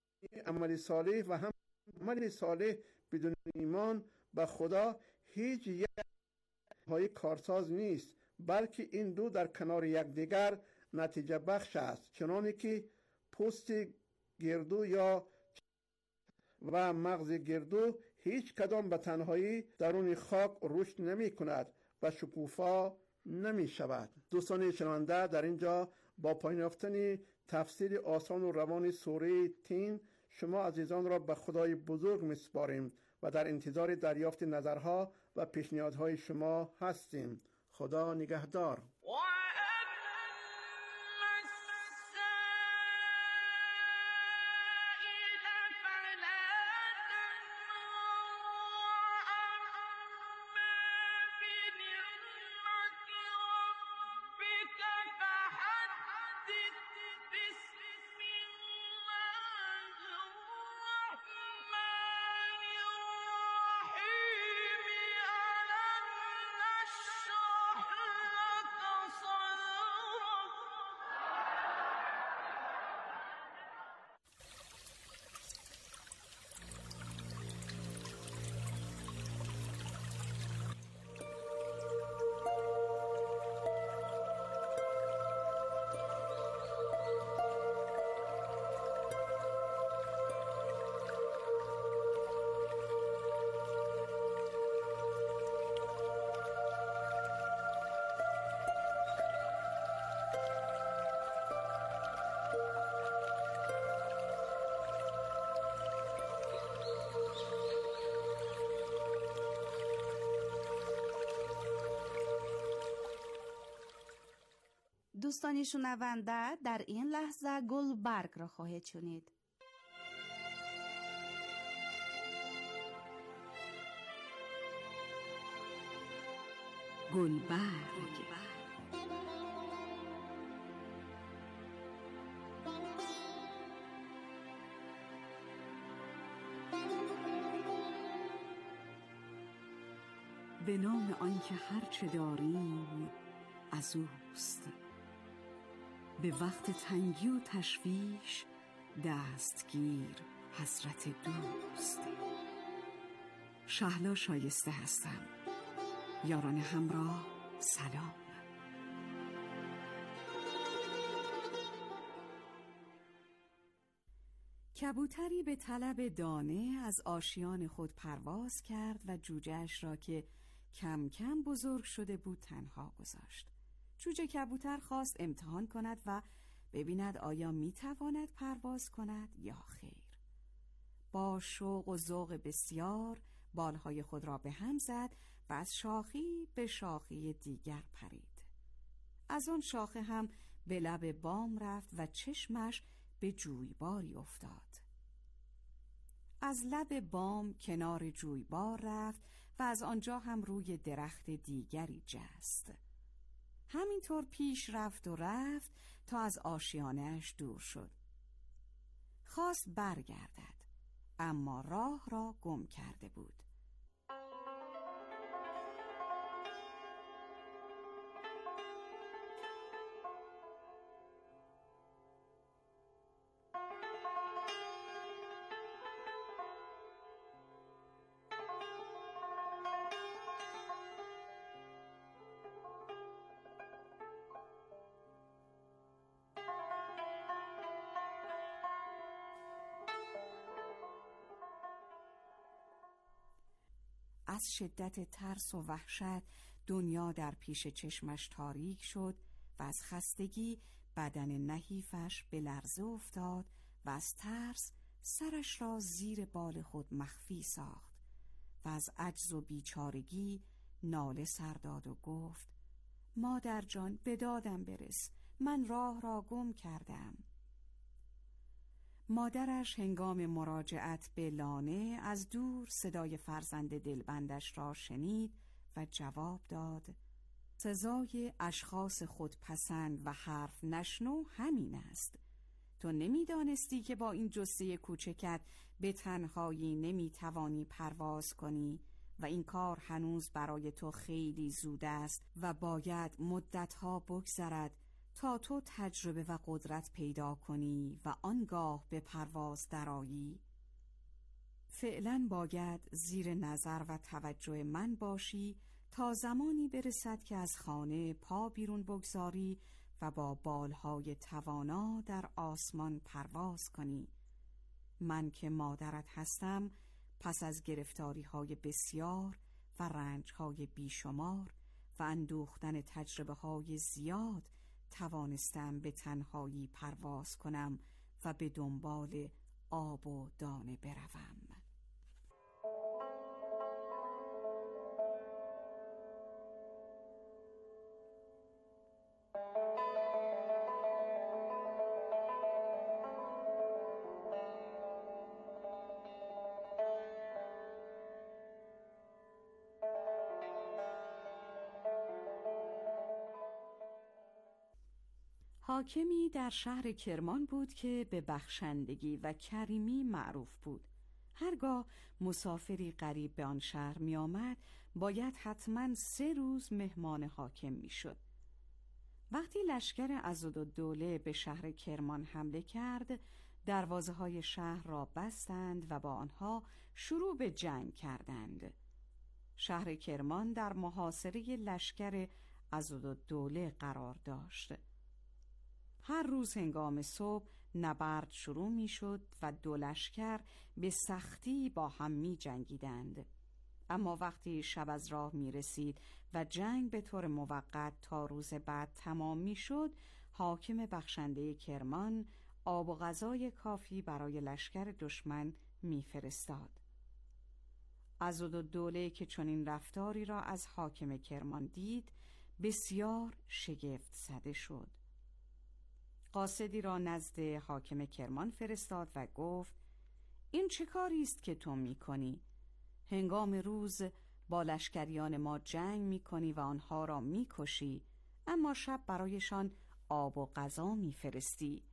عمل صالح و هم عمل صالح بدون ایمان به خدا هیچ یک های کارساز نیست، بلکه این دو در کنار یکدیگر نتیجه بخش است، چنانه که پوست گردو یا و مغز گردو هیچ کدام به تنهایی درون خاک رشد نمی کند و شکوفا نمی شود. دوستان شنونده، در اینجا با پایین یافتن تفسیر آسان و روان سوره تین شما عزیزان را به خدای بزرگ میسپاریم و در انتظار دریافت نظرها و پیشنهادهای شما هستیم. خدا نگهدار. دوستان شنونده، در این لحظه گلبرگ را خواهید شنید. گلبرگ. به نام آنکه هرچه داریم از اوست، به وقت تنگی و تشویش دستگیر حضرت دوست. شهلا شایسته هستم. یاران همراه سلام. کبوتری به طلب دانه از آشیان خود پرواز کرد و جوجه‌اش را که کم کم بزرگ شده بود تنها گذاشت. جوجه کبوتر خواست امتحان کند و ببیند آیا میتواند پرواز کند یا خیر. با شوق و ذوق بسیار بالهای خود را به هم زد و از شاخی به شاخی دیگر پرید. از آن شاخه هم به لب بام رفت و چشمش به جویباری افتاد. از لب بام کنار جویبار رفت و از آنجا هم روی درخت دیگری جست. همینطور پیش رفت و رفت تا از آشیانه‌اش دور شد. خواست برگردد، اما راه را گم کرده بود. از شدت ترس و وحشت دنیا در پیش چشمش تاریک شد و از خستگی بدن نحیفش به لرزه افتاد و از ترس سرش را زیر بال خود مخفی ساخت و از عجز و بیچارگی ناله سر داد و گفت: مادر جان، به دادم برس، من راه را گم کردم. مادرش هنگام مراجعت به لانه از دور صدای فرزند دلبندش را شنید و جواب داد: سزای اشخاص خودپسند و حرف نشنو همین است. تو نمیدانستی که با این جثه کوچکت به تنهایی نمیتوانی پرواز کنی و این کار هنوز برای تو خیلی زود است و باید مدتها بگذرد تا تو تجربه و قدرت پیدا کنی و آنگاه به پرواز درآیی. فعلا باید زیر نظر و توجه من باشی تا زمانی برسد که از خانه پا بیرون بگذاری و با بالهای توانا در آسمان پرواز کنی. من که مادرت هستم پس از گرفتاری های بسیار و رنج های بیشمار و اندوختن تجربه های زیاد توانستم به تنهایی پرواز کنم و به دنبال آب و دانه بروم. حاکمی در شهر کرمان بود که به بخشندگی و کریمی معروف بود. هرگاه مسافری غریب به آن شهر می آمد باید حتما سه روز مهمان حاکم می شد. وقتی لشکر عضدالدوله به شهر کرمان حمله کرد، دروازه های شهر را بستند و با آنها شروع به جنگ کردند. شهر کرمان در محاصره لشکر عضدالدوله قرار داشت. هر روز هنگام صبح نبرد شروع می شد و دو لشکر به سختی با هم می جنگیدند. اما وقتی شب از راه می رسید و جنگ به طور موقت تا روز بعد تمام می شد، حاکم بخشنده کرمان آب و غذای کافی برای لشکر دشمن می فرستاد. عضدالدوله که چنین رفتاری را از حاکم کرمان دید، بسیار شگفت زده شد. قاصدی را نزد حاکم کرمان فرستاد و گفت: این چه کاری است که تو می کنی؟ هنگام روز با لشکریان ما جنگ می کنی و آنها را می کشی، اما شب برایشان آب و غذا می فرستی.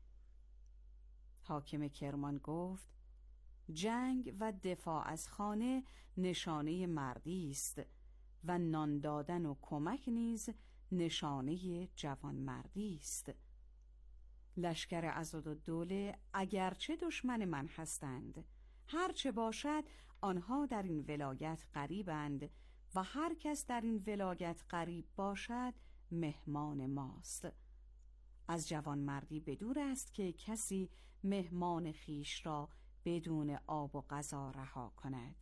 حاکم کرمان گفت: جنگ و دفاع از خانه نشانه مردی است و نان دادن و کمک نیز نشانه جوانمردی است. لشکر عضدالدوله اگرچه دشمن من هستند، هرچه باشد آنها در این ولایت غریبند و هر کس در این ولایت غریب باشد مهمان ماست. از جوانمردی بدور است که کسی مهمان خیش را بدون آب و غذا رها کند.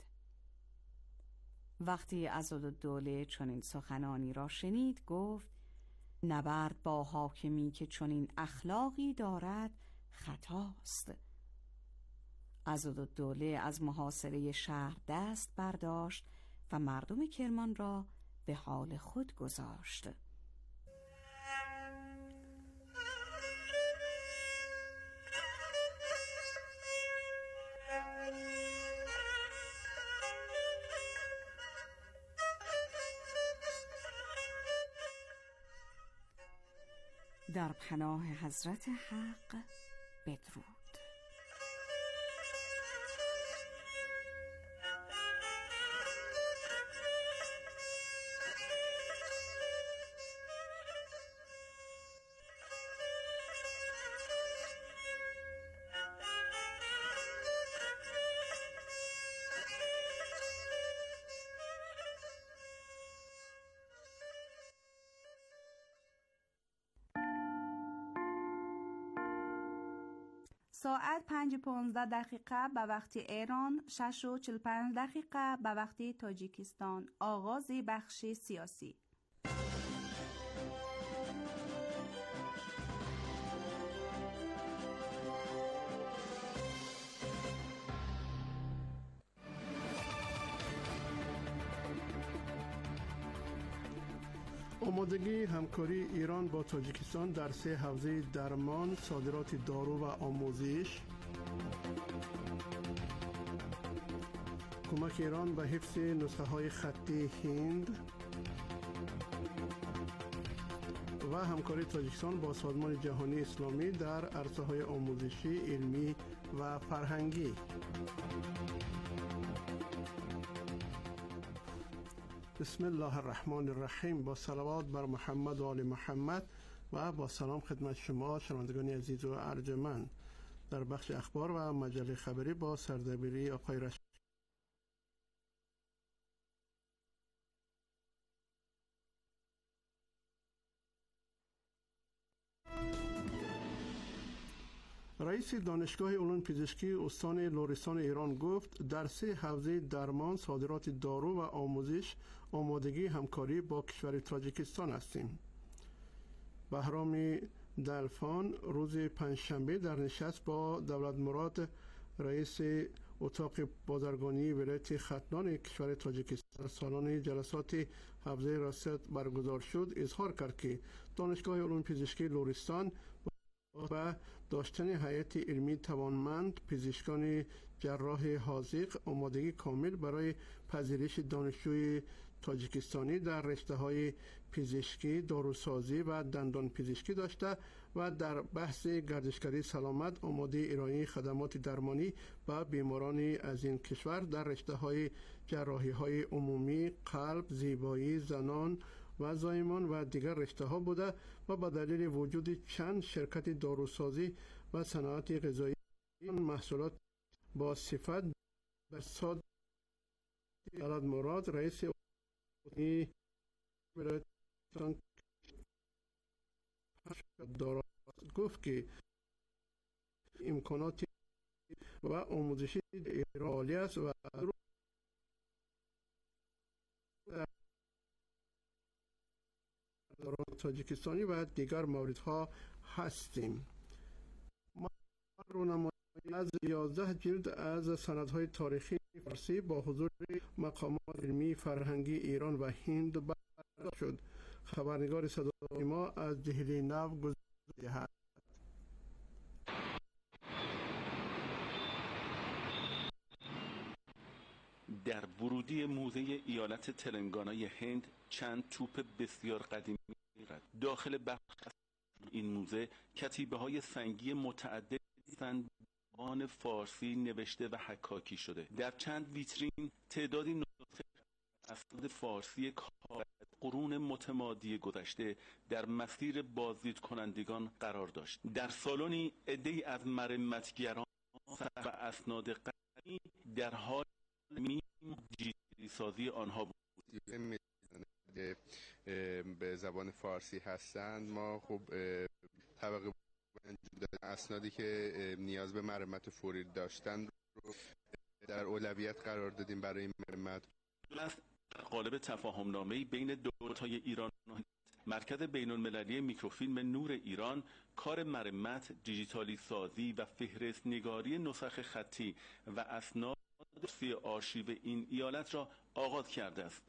وقتی عضدالدوله چنین سخنانی را شنید، گفت: نبرد با حاکمی که چنین اخلاقی دارد خطاست. عضدالدوله از محاصره شهر دست برداشت و مردم کرمان را به حال خود گذاشت. در پناه حضرت حق بدرود. ساعت پنج و پانزده دقیقه به وقت ایران، شش و چهل و پنج دقیقه به وقت تاجیکستان. آغاز بخش سیاسی. آمادگی همکاری ایران با تاجیکستان در سه حوزه درمان، صادرات دارو و آموزش، کمک ایران به حفظ نسخه های خطی هند و همکاری تاجیکستان با سازمان جهانی اسلامی در عرصه های آموزشی، علمی و فرهنگی. بسم الله الرحمن الرحیم. با صلوات بر محمد و آل محمد و با سلام خدمت شما شنوندگان عزیز و ارجمند. در بخش اخبار و مجله خبری با سردبیری آقای رشید رئیس دانشگاه علوم پزشکی استان لرستان ایران گفت در سه حوزه درمان، صادرات دارو و آموزش آمادگی همکاری با کشور تاجیکستان هستیم. بهرام دلفان روز پنجشنبه در نشست با دولت مراد رئیس اتاق بازرگانی ولایت ختلان کشور تاجیکستان سالن جلسات حوزه ریاست برگزار شد اظهار کرد که دانشگاه علوم پزشکی لرستان و داشتن هیئت علمی توانمند، پزشکان جراح حاذق، آمادگی کامل برای پذیرش دانشجوی تاجیکستانی در رشته‌های پزشکی، داروسازی و دندان پزشکی داشته و در بحث گردشگری سلامت آماده ارائه خدمات درمانی و بیماران از این کشور در رشته‌های جراحی‌های عمومی، قلب، زیبایی، زنان و زایمان و دیگر رشته‌ها بوده و به دلیل وجود چند شرکت داروسازی و صنعت غذایی محصولات با صفت به صد دولت مراد رئیس ولایتستان دارد گفت که امکانات و آموزشی ایران عالی است و تاجیکستانی و دیگر موردها هستیم. ما رونمایی از یازده جلد از سندهای تاریخی فارسی با حضور مقامات علمی فرهنگی ایران و هند برگزار شد. خبرنگار صدای ما از دهلی نو گزارش. در ورودی موزه ایالت تلنگانای هند چند توپ بسیار قدیمی رد. داخل بخش این موزه کتیبه های سنگی متعدد زبان فارسی نوشته و حکاکی شده. در چند ویترین تعدادی نسخه اسناد فارسی کاغذ قرون متمادی گذشته در مسیر بازدید کنندگان قرار داشت. در سالنی عده‌ای از مرمتگران و اسناد قدیمی در حال میم دیجیتالی سازی آنها بود. به زبان فارسی هستند. ما خب طبقه اسنادی که نیاز به مرمت فوری داشتند رو در اولویت قرار دادیم برای مرمت. در قالب تفاهم‌نامه‌ای بین دولت‌های ایران و مرکز بین‌المللی میکروفیلم نور ایران کار مرمت، دیجیتالی سازی و فهرست نگاری نسخ خطی و اسناد آرشیو این ایالت را آغاز کرده است.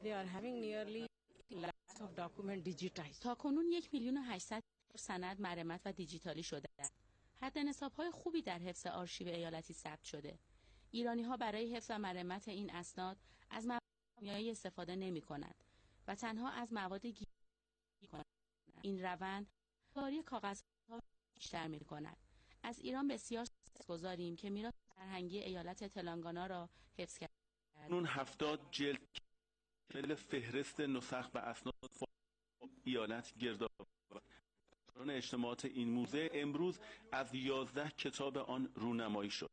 تا کنون یک میلیون و هشتصد سند مرمت و دیجیتالی شده است. حد نصاب‌های خوبی در حفظ آرشیو ایالتی ثبت شده. ایرانی‌ها برای حفظ و مرمت این اسناد از مواد شیمیایی استفاده نمی‌کنند و تنها از مواد گیاهی می‌کنند. این روند کاری کاغذها بیشتر می‌کند. از ایران بسیار سپاسگزاریم که میراث فرهنگی ایالت تلنگانا را حفظ کرد. کنون هفتاد جلد کامل فهرست نسخ و اسناد ایالت گردآورد. اجتماعات این موزه امروز از یازده کتاب آن رونمایی شد.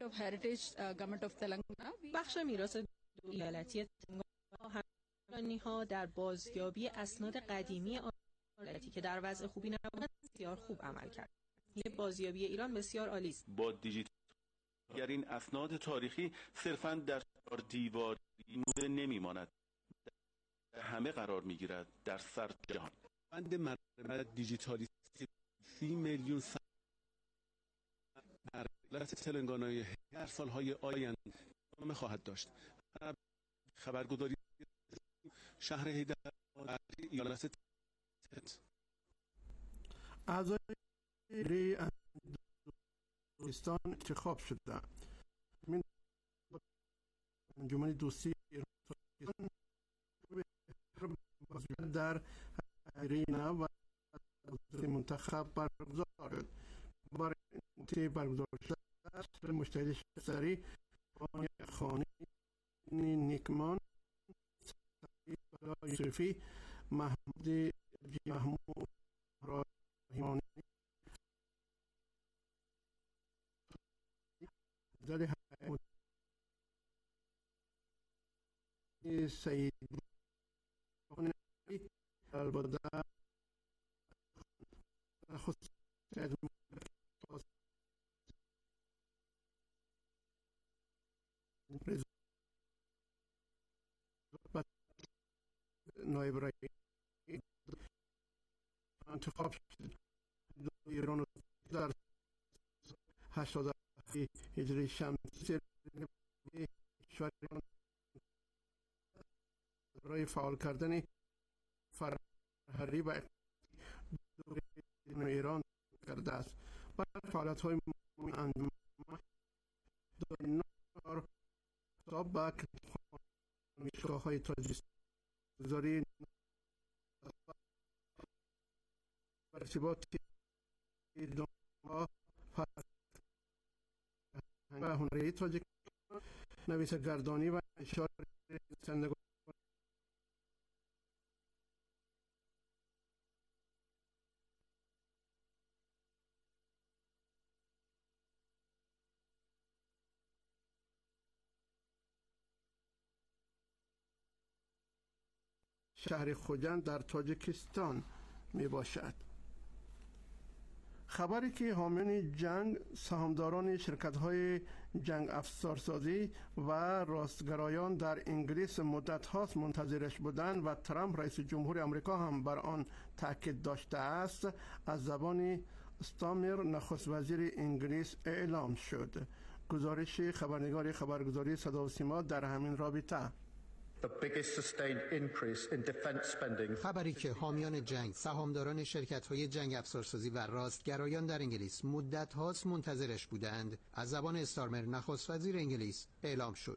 بخش میراث ایالتی تلنگانا همراهی‌ها در بازیابی اسناد قدیمی آن ایالتی که در وضع خوبی نبودند بسیار خوب عمل کرد. بازیابی ایران بسیار عالی است. با دیجیتال گر این اسناد تاریخی صرفاً در دیواری موزه نمیماند، همه قرار میگیرد در سر جهان. بند مرمت دیجیتالی سی میلیون سند در ایالت تلنگانای در سالهای آینده ادامه خواهد داشت. خبرگزاری شهر حیدرآباد ایالت اعضای انجمن انتخاب شده. من انجمن دوستی در ایران و منتخب برگزار شد. برای برگزار شده مشتهد شخصی خانی نیکمان یوسفی محمود محمود راهیمانی زل سعید البته خود نایب رئیس انتخاب شد. ایران در هشتاد و هفت هجری شمسی برای فعال کردن فرهنگی و اقتصادی ایران کرده است. برای فعالیت‌های انجام دانشگاه خطاب به دانشگاه‌های تاجیکستانی ارتباط دانشگاه و هنری تاجیکستان، نویسندگی و انتشار زندگی شهر خوجند در تاجیکستان می باشد. خبری که حامیان جنگ، سهامداران شرکت‌های جنگ افزارسازی و راستگرایان در انگلیس مدت هاست منتظرش بودند و ترامپ رئیس جمهور آمریکا هم بر آن تاکید داشته است، از زبان استامر نخست وزیر انگلیس اعلام شد. گزارش خبرنگار خبرگزاری صدا و سیما در همین رابطه. خبری که حامیان جنگ، سهامداران شرکت‌های جنگ افزارسازی و راستگرایان در انگلیس مدت هاست منتظرش بودند، از زبان استارمر نخست وزیر انگلیس اعلام شد.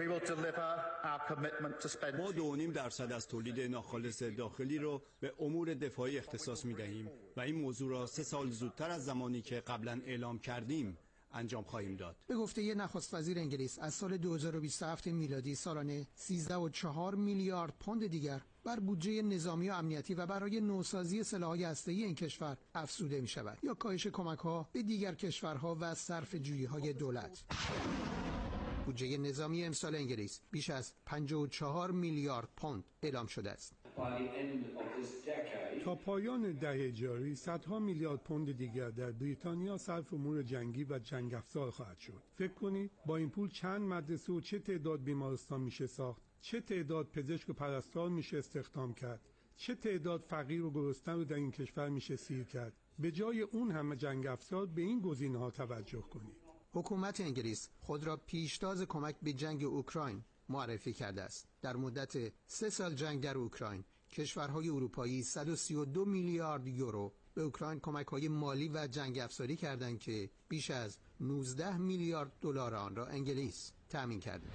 ما دو و نیم درصد از تولید ناخالص داخلی رو به امور دفاعی اختصاص می‌دهیم و این موضوع را سه سال زودتر از زمانی که قبلا اعلام کردیم انجام خواهیم داد. به گفته نخست وزیر انگلیس از سال دو هزار و بیست و هفت میلادی سالانه سیزده و چهار میلیارد پوند دیگر بر بودجه نظامی و امنیتی و برای نوسازی سلاح‌های هسته‌ای این کشور افزوده می شود یا کاهش کمک‌ها به دیگر کشورها و صرفه‌جویی‌های دولت. بودجه نظامی امسال انگلیس بیش از پنجاه و چهار میلیارد پوند اعلام شده است. تا پایان دهه جاری صدها میلیارد پوند دیگر در بریتانیا صرف امور جنگی و جنگ افزار خواهد شد. فکر کنید با این پول چند مدرسه و چه تعداد بیمارستان میشه ساخت، چه تعداد پزشک و پرستار میشه استخدام کرد، چه تعداد فقیر و گرسنه رو در این کشور میشه سیر کرد. به جای اون همه جنگ افزار به این گزینه‌ها توجه کنید. حکومت انگلیس خود را پیشتاز کمک به جنگ اوکراین معرفی کرده است. در مدت سه سال جنگ در اوکراین کشورهای اروپایی صد و سی و دو میلیارد یورو به اوکراین کمک‌های مالی و جنگ افزاری کردند که بیش از نوزده میلیارد دلار آن را انگلیس تامین کرده.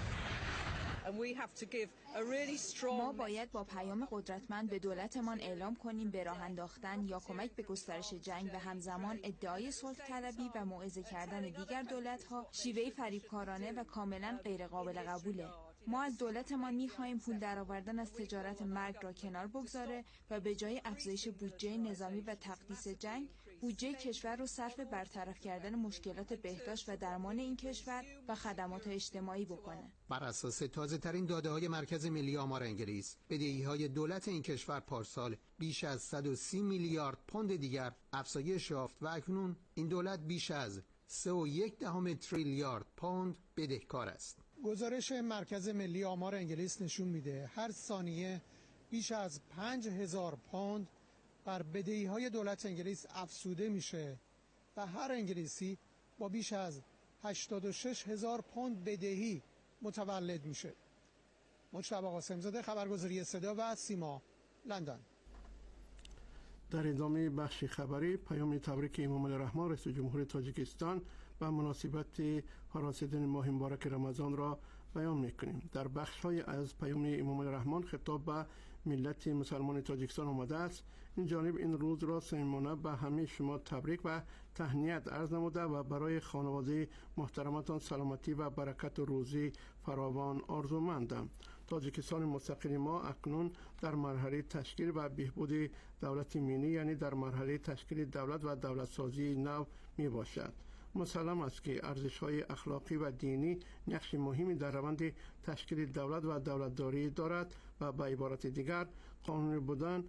ما باید با پیام قدرتمند به دولتمان اعلام کنیم به راه انداختن یا کمک به گسترش جنگ و همزمان ادعای صلح طلبی و موعظه کردن دیگر دولت‌ها شیوه فریبکارانه و کاملا غیر قابل قبوله. ما از دولتمان می‌خواهیم پول درآوردن از تجارت مرگ را کنار بگذاره و به جای افزایش بودجه نظامی و تقدیس جنگ، بودجه کشور رو صرف برطرف کردن مشکلات بهداشت و درمان این کشور و خدمات اجتماعی بکنه. بر اساس تازه‌ترین داده‌های مرکز ملی آمار انگلیس، بدهی‌های دولت این کشور پارسال بیش از صد و سی میلیارد پوند دیگر افزایش یافت و اکنون این دولت بیش از سه و یک دهم تریلیارد پوند بدهکار است. گزارش مرکز ملی آمار انگلیس نشون میده هر ثانیه بیش از پنج هزار پوند بر بدهی‌های دولت انگلیس افزوده میشه و هر انگلیسی با بیش از هشتاد و شش هزار پوند بدهی متولد میشه. مجتبی قاسم‌زاده، خبرگزاری صدا و سیما، لندن. در ادامه بخش خبری پیام تبریک امام الرحمن رئیس جمهور تاجیکستان و مناسبت پراسیدن ماه مبارک رمضان را بیان میکنیم. در بخش های از پیام امام الرحمن خطاب به ملت مسلمان تاجیکستان آمده است. این جانب این روز را صمیمانه به همه شما تبریک و تهنیت عرض نموده و برای خانواده محترمتان سلامتی و برکت و روزی فراوان آرزومندم. تاجیکستان مستقل ما اکنون در مرحله تشکیل و بهبود دولت ملی، یعنی در مرحله تشکیل دولت و دولت سازی نو می باشد. مسلم است که ارزش‌های اخلاقی و دینی نقش مهمی در روند تشکیل دولت و دولتداری دارد و به عبارت دیگر قانونی بودن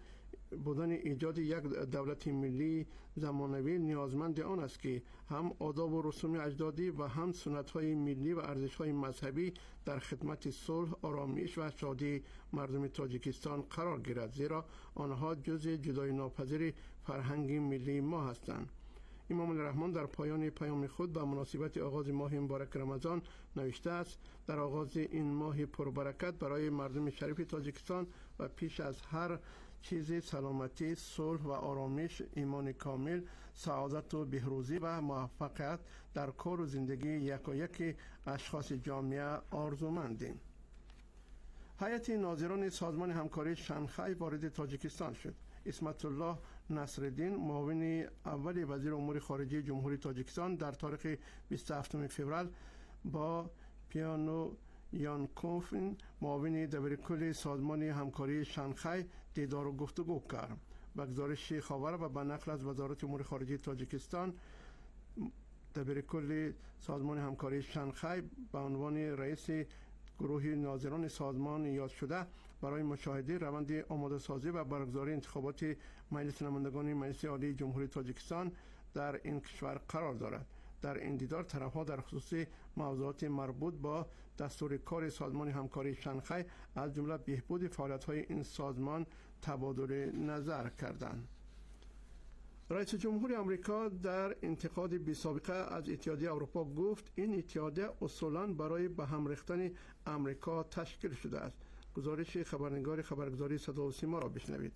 بودن ایجاد یک دولت ملی زمانوی نیازمند آن است که هم آداب و رسوم اجدادی و هم سنت‌های ملی و ارزش‌های مذهبی در خدمت صلح، آرامش و شادی مردم تاجیکستان قرار گیرد، زیرا آنها جزء جدای ناپذیر فرهنگ ملی ما هستند. امام الرحمن در پایان پیام خود به مناسبت آغاز ماه مبارک رمضان نوشته است: در آغاز این ماه پربرکت برای مردم شریف تاجیکستان و پیش از هر چیز سلامتی، صلح و آرامش، ایمان کامل، سعادت و بهروزی و موفقیت در کار و زندگی یکایک اشخاص جامعه آرزومندیم. هیئت ناظران سازمان همکاری شانگهای وارد تاجیکستان شد. اسمت الله نصرالدین، معاون اول وزیر امور خارجه جمهوری تاجیکستان، در تاریخ بیست و هفتم فوریه با پیانو یانکوفین، معاون دبیرکل سازمان همکاری شانگهای، دیدار و گفتگو کرد. به گزارش خاور و به نقل از وزارت امور خارجه تاجیکستان، دبیرکل سازمان همکاری شانگهای به عنوان رئیس گروه ناظران سازمان یاد شده برای مشاهده روند آماده سازی و برگزاری انتخابات مجلس نمایندگان مجلس عالی جمهوری تاجیکستان در این کشور قرار دارد. در این دیدار طرف‌ها در خصوص موضوعات مربوط با دستور کار سازمان همکاری شانگهای از جمله بهبود فعالیت‌های این سازمان تبادل نظر کردند. رئیس جمهور آمریکا در انتقاد بی‌سابقه از اتحادیه اروپا گفت این اتحادیه اصولاً برای به هم ریختن آمریکا تشکیل شده است. گزارش خبرنگار خبرگزاری صدا و سیما را بشنوید.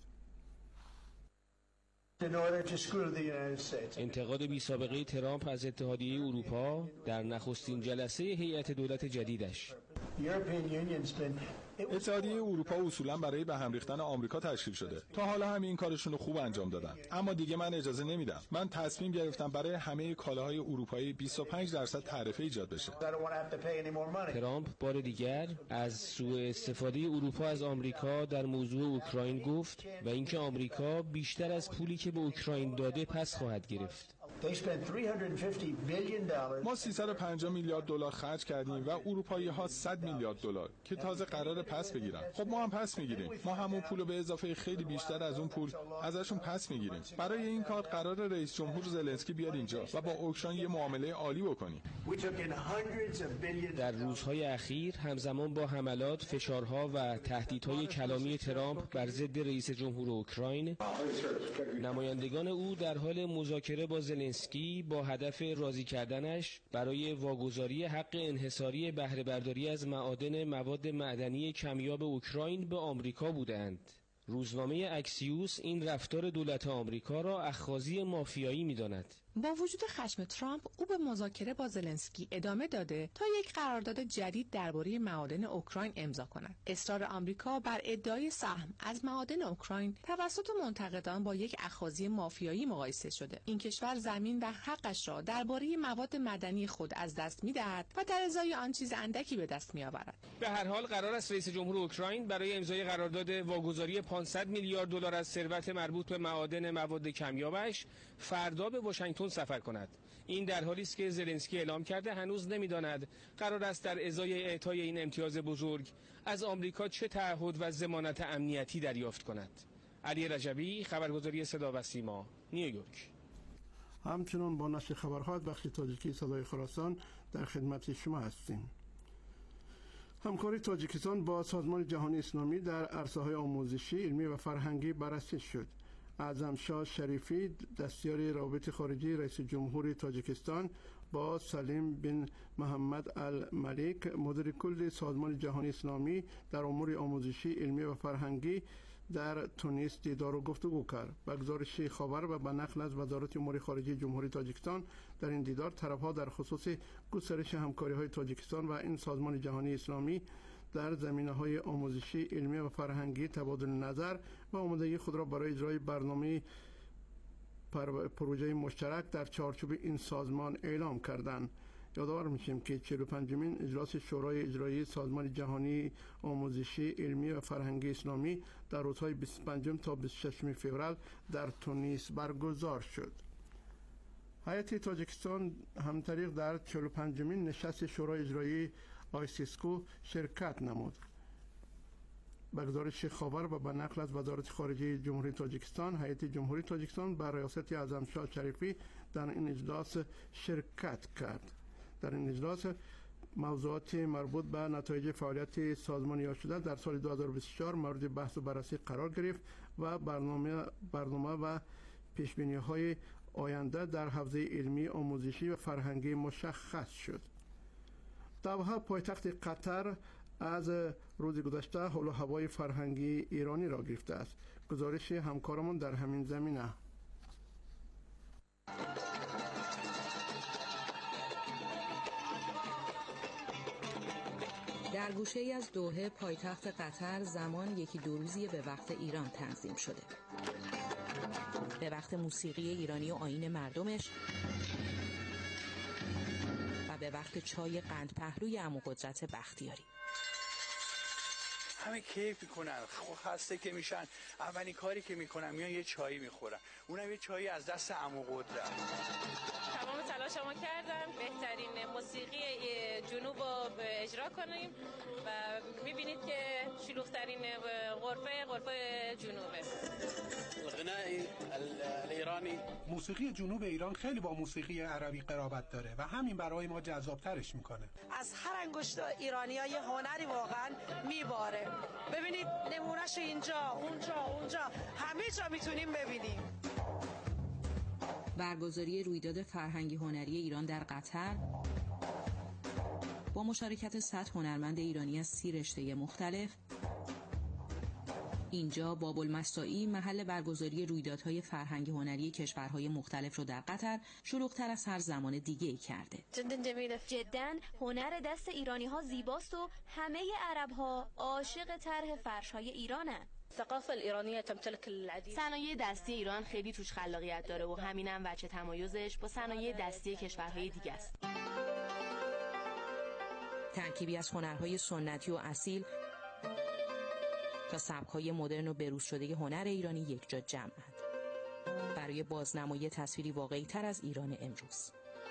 انتقاد بی‌سابقه ترامپ از اتحادیه اروپا در نخستین جلسه هیئت دولت جدیدش. اتحادیه اروپا اصولا برای به هم ریختن آمریکا تشکیل شده. تا حالا هم این کارشون رو خوب انجام دادن، اما دیگه من اجازه نمیدم. من تصمیم گرفتم برای همه کالاهای اروپایی بیست و پنج درصد تعرفه ایجاد بشه. ترامپ بار دیگر از سوء استفاده اروپا از آمریکا در موضوع اوکراین گفت و اینکه آمریکا بیشتر از پولی که به اوکراین داده پس خواهد گرفت. ما سیصد و پنجاه میلیارد دلار خرج کردیم و اروپایی ها صد میلیارد دلار که تازه قرار پس بگیرن. خب ما هم پس میگیریم. ما همون پولو به اضافه خیلی بیشتر از اون پول ازشون پس میگیریم. برای این کار قرار رئیس جمهور زلنسکی بیاد اینجا و با اوکراین یه معامله عالی بکنیم. در روزهای اخیر همزمان با حملات، فشارها و تهدیدهای کلامی ترامپ بر ضد رئیس جمهور اوکراین، نمایندگان او در حال مذاکره با زلنسکی با هدف راضی کردنش برای واگذاری حق انحصاری بهره برداری از معادن مواد معدنی کمیاب اوکراین به آمریکا بودند. روزنامه اکسیوس این رفتار دولت آمریکا را اخاذی مافیایی می‌داند. با وجود خشم ترامپ، او به مذاکره با زلنسکی ادامه داده تا یک قرارداد جدید درباره معادن اوکراین امضا کند. اصرار آمریکا بر ادعای سهم از معادن اوکراین توسط منتقدان با یک اخاذی مافیایی مقایسه شده. این کشور زمین و حقش را درباره مواد معدنی خود از دست می‌دهد و در ازای آن چیز اندکی به دست می‌آورد. به هر حال قرار است رئیس جمهور اوکراین برای امضای قرارداد واگذاری پانصد میلیارد دلار از ثروت مربوط به معادن مواد کمیابش فردا به واشنگتن سفر کند. این در حالی است که زلنسکی اعلام کرده هنوز نمی‌داند قرار است در ازای اعطای این امتیاز بزرگ از آمریکا چه تعهد و ضمانت امنیتی دریافت کند. علی رجبی، خبرگزاری صدا و سیما، نیویورک. همچنان با نشر خبرها از بخش تاجیکی صدای خراسان در خدمت شما هستیم. همکاری تاجیکستان با سازمان جهانی اسلامی در عرصه‌های آموزشی، علمی و فرهنگی بررسی شد. اعظم شاه شریفی، دستیار روابط خارجی رئیس جمهور تاجیکستان، با سلیم بن محمد الملک، مدیر کل سازمان جهانی اسلامی در امور آموزشی، علمی و فرهنگی در تونس دیدار و گفتگو کرد. به گزارش خاور و به نقل از وزارت امور خارجه جمهوری تاجیکستان، در این دیدار طرف‌ها در خصوص گسترش همکاری‌های تاجیکستان و این سازمان جهانی اسلامی در زمینه‌های آموزشی، علمی و فرهنگی تبادل نظر و آمادگی خود را برای اجرای برنامه پروژه مشترک در چارچوب این سازمان اعلام کردند. یادآور میشیم که چهل و پنجمین اجلاس شورای اجرایی سازمان جهانی آموزشی، علمی و فرهنگی اسلامی در روزهای بیست و پنج تا بیست و شش فوریه در تونس برگزار شد. هیئت تاجیکستان همطریق در چهل و پنجمین نشست شورای اجرایی آیسیسکو شرکت نمود. به گزارش خاور و به نقل از وزارت خارجه جمهوری تاجیکستان، هیئت جمهوری تاجیکستان به ریاست اعظم شاه شریفی در این اجلاس شرکت کرد. در این اجلاس موضوعات مربوط به نتایج فعالیت سازمان یاد شده در سال دو هزار و بیست و چهار مورد بحث و بررسی قرار گرفت و برنامه برنامه و پیشبینی‌های آینده در حوزه علمی، آموزشی و فرهنگی مشخص شد. دوحه پایتخت قطر از روز گذشته حول و هوای فرهنگی ایرانی را گرفته است. گزارش همکارمان در همین زمینه. در گوشه ای از دوحه پایتخت قطر زمان یکی دو روزی به وقت ایران تنظیم شده، به وقت موسیقی ایرانی و آیین مردمش و به وقت چای قند پهلوی عموقدرت بختیاری. همه کیف میکنن، خسته که میشن اولین کاری که میکنن میان یه چایی میخورن، اونم یه چایی از دست عموقدرت. تمام تلاشمو کردم بهترین موسیقی جنوب رو اجرا کنیم و میبینید که شلوغ‌ترین غرفه غرفه جنوبه. الغناء الایرانی، موسیقی جنوب ایران خیلی با موسیقی عربی قرابت داره و همین برای ما جذابترش میکنه. از هر انگشت ایرانی‌ها یه هنری واقعا میباره. ببینید نمونهشو اینجا، اونجا، اونجا، همه جا میتونیم ببینیم. برگزاری رویداد فرهنگی هنری ایران در قطر با مشارکت صد هنرمند ایرانی از سی رشته مختلف. اینجا باب المساعی محل برگزاری رویدادهای فرهنگی هنری کشورهای مختلف رو در قطر شلوغ‌تر از هر زمان دیگه‌ای کرده. جدا جمیله. جدا هنر دست ایرانی‌ها زیباست و همه عرب‌ها عاشق طرح فرش‌های ایرانن. ثقافه ایرانیه تمتلک العديد. صنایع دستی ایران خیلی توش خلاقیت داره و همینم وجه تمایزش با صنایع دستی کشورهای دیگه است. ترکیبی از هنرهای سنتی و اصیل تا سبک‌های مدرن و بروز شده هنر ایرانی یک جا جمع‌اند برای بازنمایی تصویری واقعی تر از ایران امروز.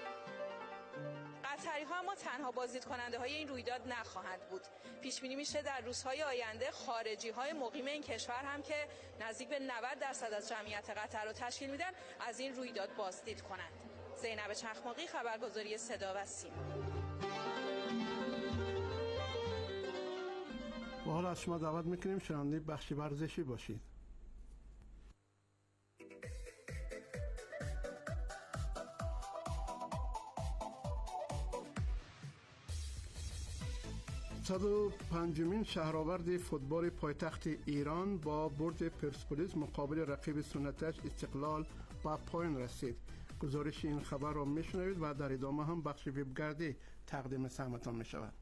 قطری ها اما تنها بازدید کننده های این رویداد نخواهند بود. پیش بینی میشه در روزهای آینده خارجی های مقیم این کشور هم که نزدیک به نود درصد از جمعیت قطر رو تشکیل میدن از این رویداد بازدید کنند. زینب چخماقی، خبرگزاری صدا و سیما. و حالا از شما دعوت میکنیم شنونده بخش ورزشی باشید. صد و پنجمین شهرآورد فوتبال پایتخت ایران با برد پرسپولیس مقابل رقیب سنتش استقلال به پایان رسید. گزارش این خبر را میشنوید و در ادامه هم بخش وبگردی تقدیم سهمتان میشود.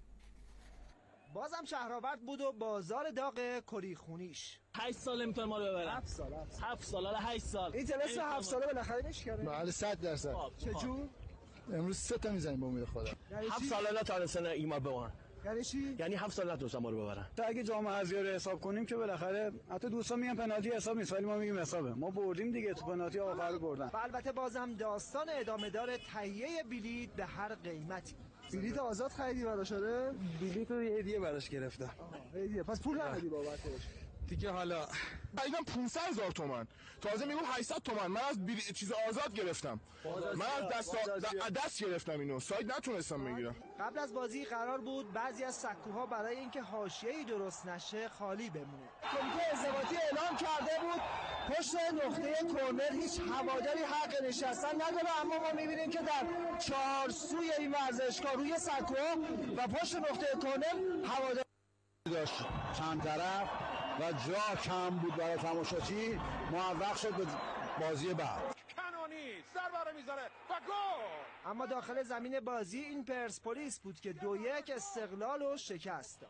بازم شهرآورد بود و بازار داغ کریخونیش. هشت سال نمیتونه ما رو ببرن. هفت سال. هفت سال حالا هشت سال. این تلس هفت ساله بالاخره نشکنه. بله صد درصد. چجور؟ امروز سه تا میزنیم به امید خدا. هفت سال لا تا سن ایما بمون. یعنی چی؟ یعنی هفت سال نتونستن ما رو ببرن. تا اگه جام حذفی رو حساب کنیم که بالاخره حتی دوستان میگن پنالتی حساب نیست ولی ما میگیم حسابه. ما بردیم دیگه، تو پنالتی آخر رو بردن. البته بازم داستان ادامه داره تهیه بلیت به هر قیمتی. بلیت آزاد خریدی براش؟ شده بلیت رو یه هدیه براش گرفتم. هدیه. پس پول ندادی بابتش دیگه؟ حالا خریدم پانصد هزار تومان، تازه میگم هشتصد تومان. من از بی... چیز آزاد گرفتم. من از دست آ... دست گرفتم اینو، سایت نتونستم بگیرم. قبل از بازی قرار بود بعضی از سکوها برای اینکه حاشیه‌ای درست نشه خالی بمونه. کمیته انضباطی اعلام کرده بود پشت نقطه کرنر هیچ هواداری حق نشستن نداره، اما ما می‌بینیم که در چهار سوی این ورزشگاه روی سکوها و پشت نقطه کرنر هواداری داشت. چند طرف و جا کم بود برای تماشاچی، موفق شد به بازی بعد. کنونی ضربه میزنه و گل. اما داخل زمین بازی این پرسپولیس بود که دو یک استقلال رو شکست.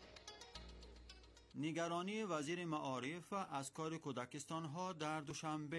نگرانی وزیر معارف از کار کودکستان‌ها در دوشنبه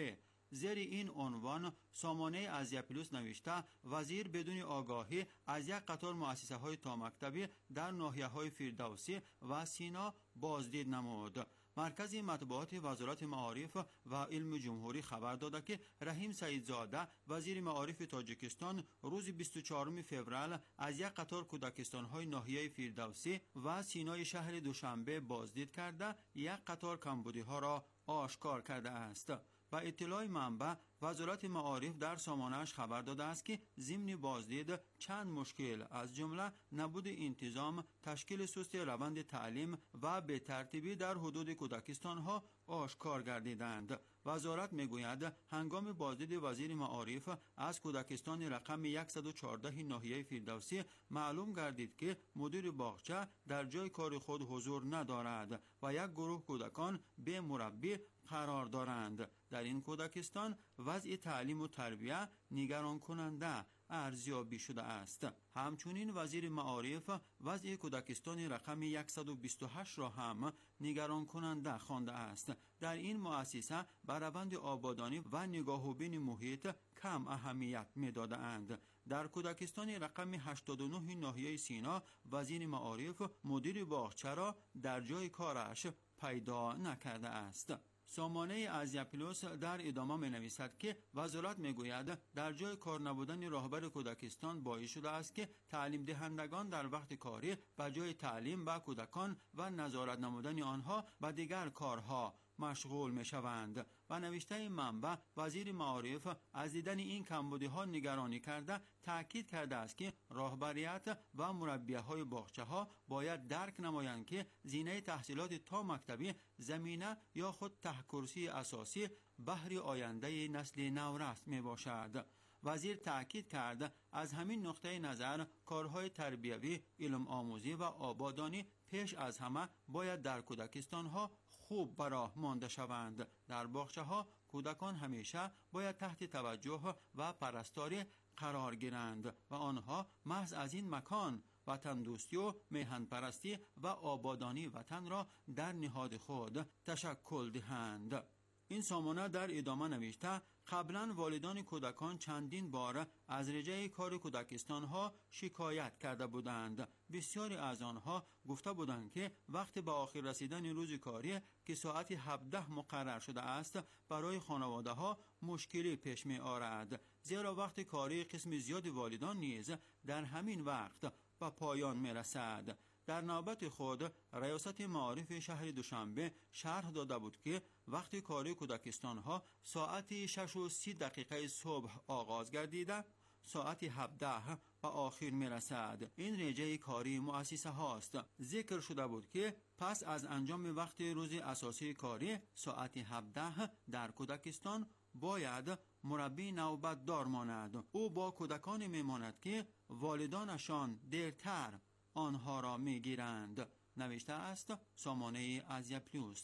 زیر این عنوان سامانه ازیپلوس نوشته وزیر بدون آگاهی از یک قطار مؤسسه های تا مکتبی در ناحیه های فردوسی و سینا بازدید نمود. مرکز مطبوعات وزارت معارف و علم جمهوری خبر داده که رحیم سعیدزاده وزیر معارف تاجیکستان روز بیست و چهارم فوریه از یک قطار کودکستان‌های ناحیه فردوسی و سینای شهر دوشنبه بازدید کرده یک قطار کمبودی‌ها را آشکار کرده است. با اطلاع منبع وزارت معارف در سامانه‌اش خبر داده است که ضمن بازدید چند مشکل از جمله نبود انتظام، تشکیل سست روند تعلیم و به ترتیبی در حدود کودکستان‌ها آشکار گردیدند. وزارت میگوید هنگام بازدید وزیر معارف از کودکستان رقم صد و چهارده ناحیه فردوسی معلوم گردید که مدیر باغچه در جای کار خود حضور ندارد و یک گروه کودکان به مربی قرار دارند. در این کودکستان وضع تعلیم و تربیت نگران کننده ارزیابی شده است. همچنین وزیر معارف وضع کودکستان رقم صد و بیست و هشت را هم نگران کننده خوانده است. در این مؤسسه بر روند آبادانی و نگاه و بین محیط کم اهمیت می‌داده اند. در کودکستان رقم هشتاد و نه ناحیه سینا وزیر معارف مدیر باغچه را در جای کارش پیدا نکرده است. سامانه ازیپلوس در ادامه می نویسد که وزارت می گوید در جای کار نبودن راهبر کودکستان باعث شده است که تعلیم دهندگان در وقت کاری به جای تعلیم به کودکان و نظارت نمودن آنها به دیگر کارها مشغول می شوند. و نوشته منبع وزیر معارف از دیدن این کمبودی ها نگرانی کرده تاکید کرده است که راهبریت و مربیه های باغچه ها باید درک نمایند که زینه تحصیلات تا مکتبی زمینه یا خود ته‌کرسی اساسی بهر آینده نسل نورست می باشد. وزیر تاکید کرد از همین نقطه نظر کارهای تربیوی، علم آموزی و آبادانی پیش از همه باید در کودکستان ها خوب براه مانده شوند. در باغچه ها کودکان همیشه باید تحت توجه و پرستاری قرار گیرند و آنها محض از این مکان وطن دوستی و میهن پرستی و آبادانی وطن را در نهاد خود تشکل دهند. این سامانه در ادامه نوشته قبلا والدان کودکان چندین بار از رجوع کار کودکستان ها شکایت کرده بودند. بسیاری از آنها گفته بودند که وقت به آخر رسیدن روز کاری که ساعت هفده مقرر شده است برای خانواده ها مشکلی پیش می آرد، زیرا وقت کاری قسم زیاد والدان نیز در همین وقت به پایان می رسد. در نوبت خود ریاست معارف شهر دوشنبه شرح داده بود که وقتی کاری کودکستان ها ساعت شش و سی دقیقه صبح آغاز گردیده ساعت هفده و آخر می رسد. این رجه کاری مؤسسه هاست. ذکر شده بود که پس از انجام وقت روز اساسی کاری ساعت هفده در کودکستان باید مربی نوبت دار ماند. او با کودکان می ماند که والدانشان دیرتر آنها را می گیرند. نوشته است سامانه ازیپلوس.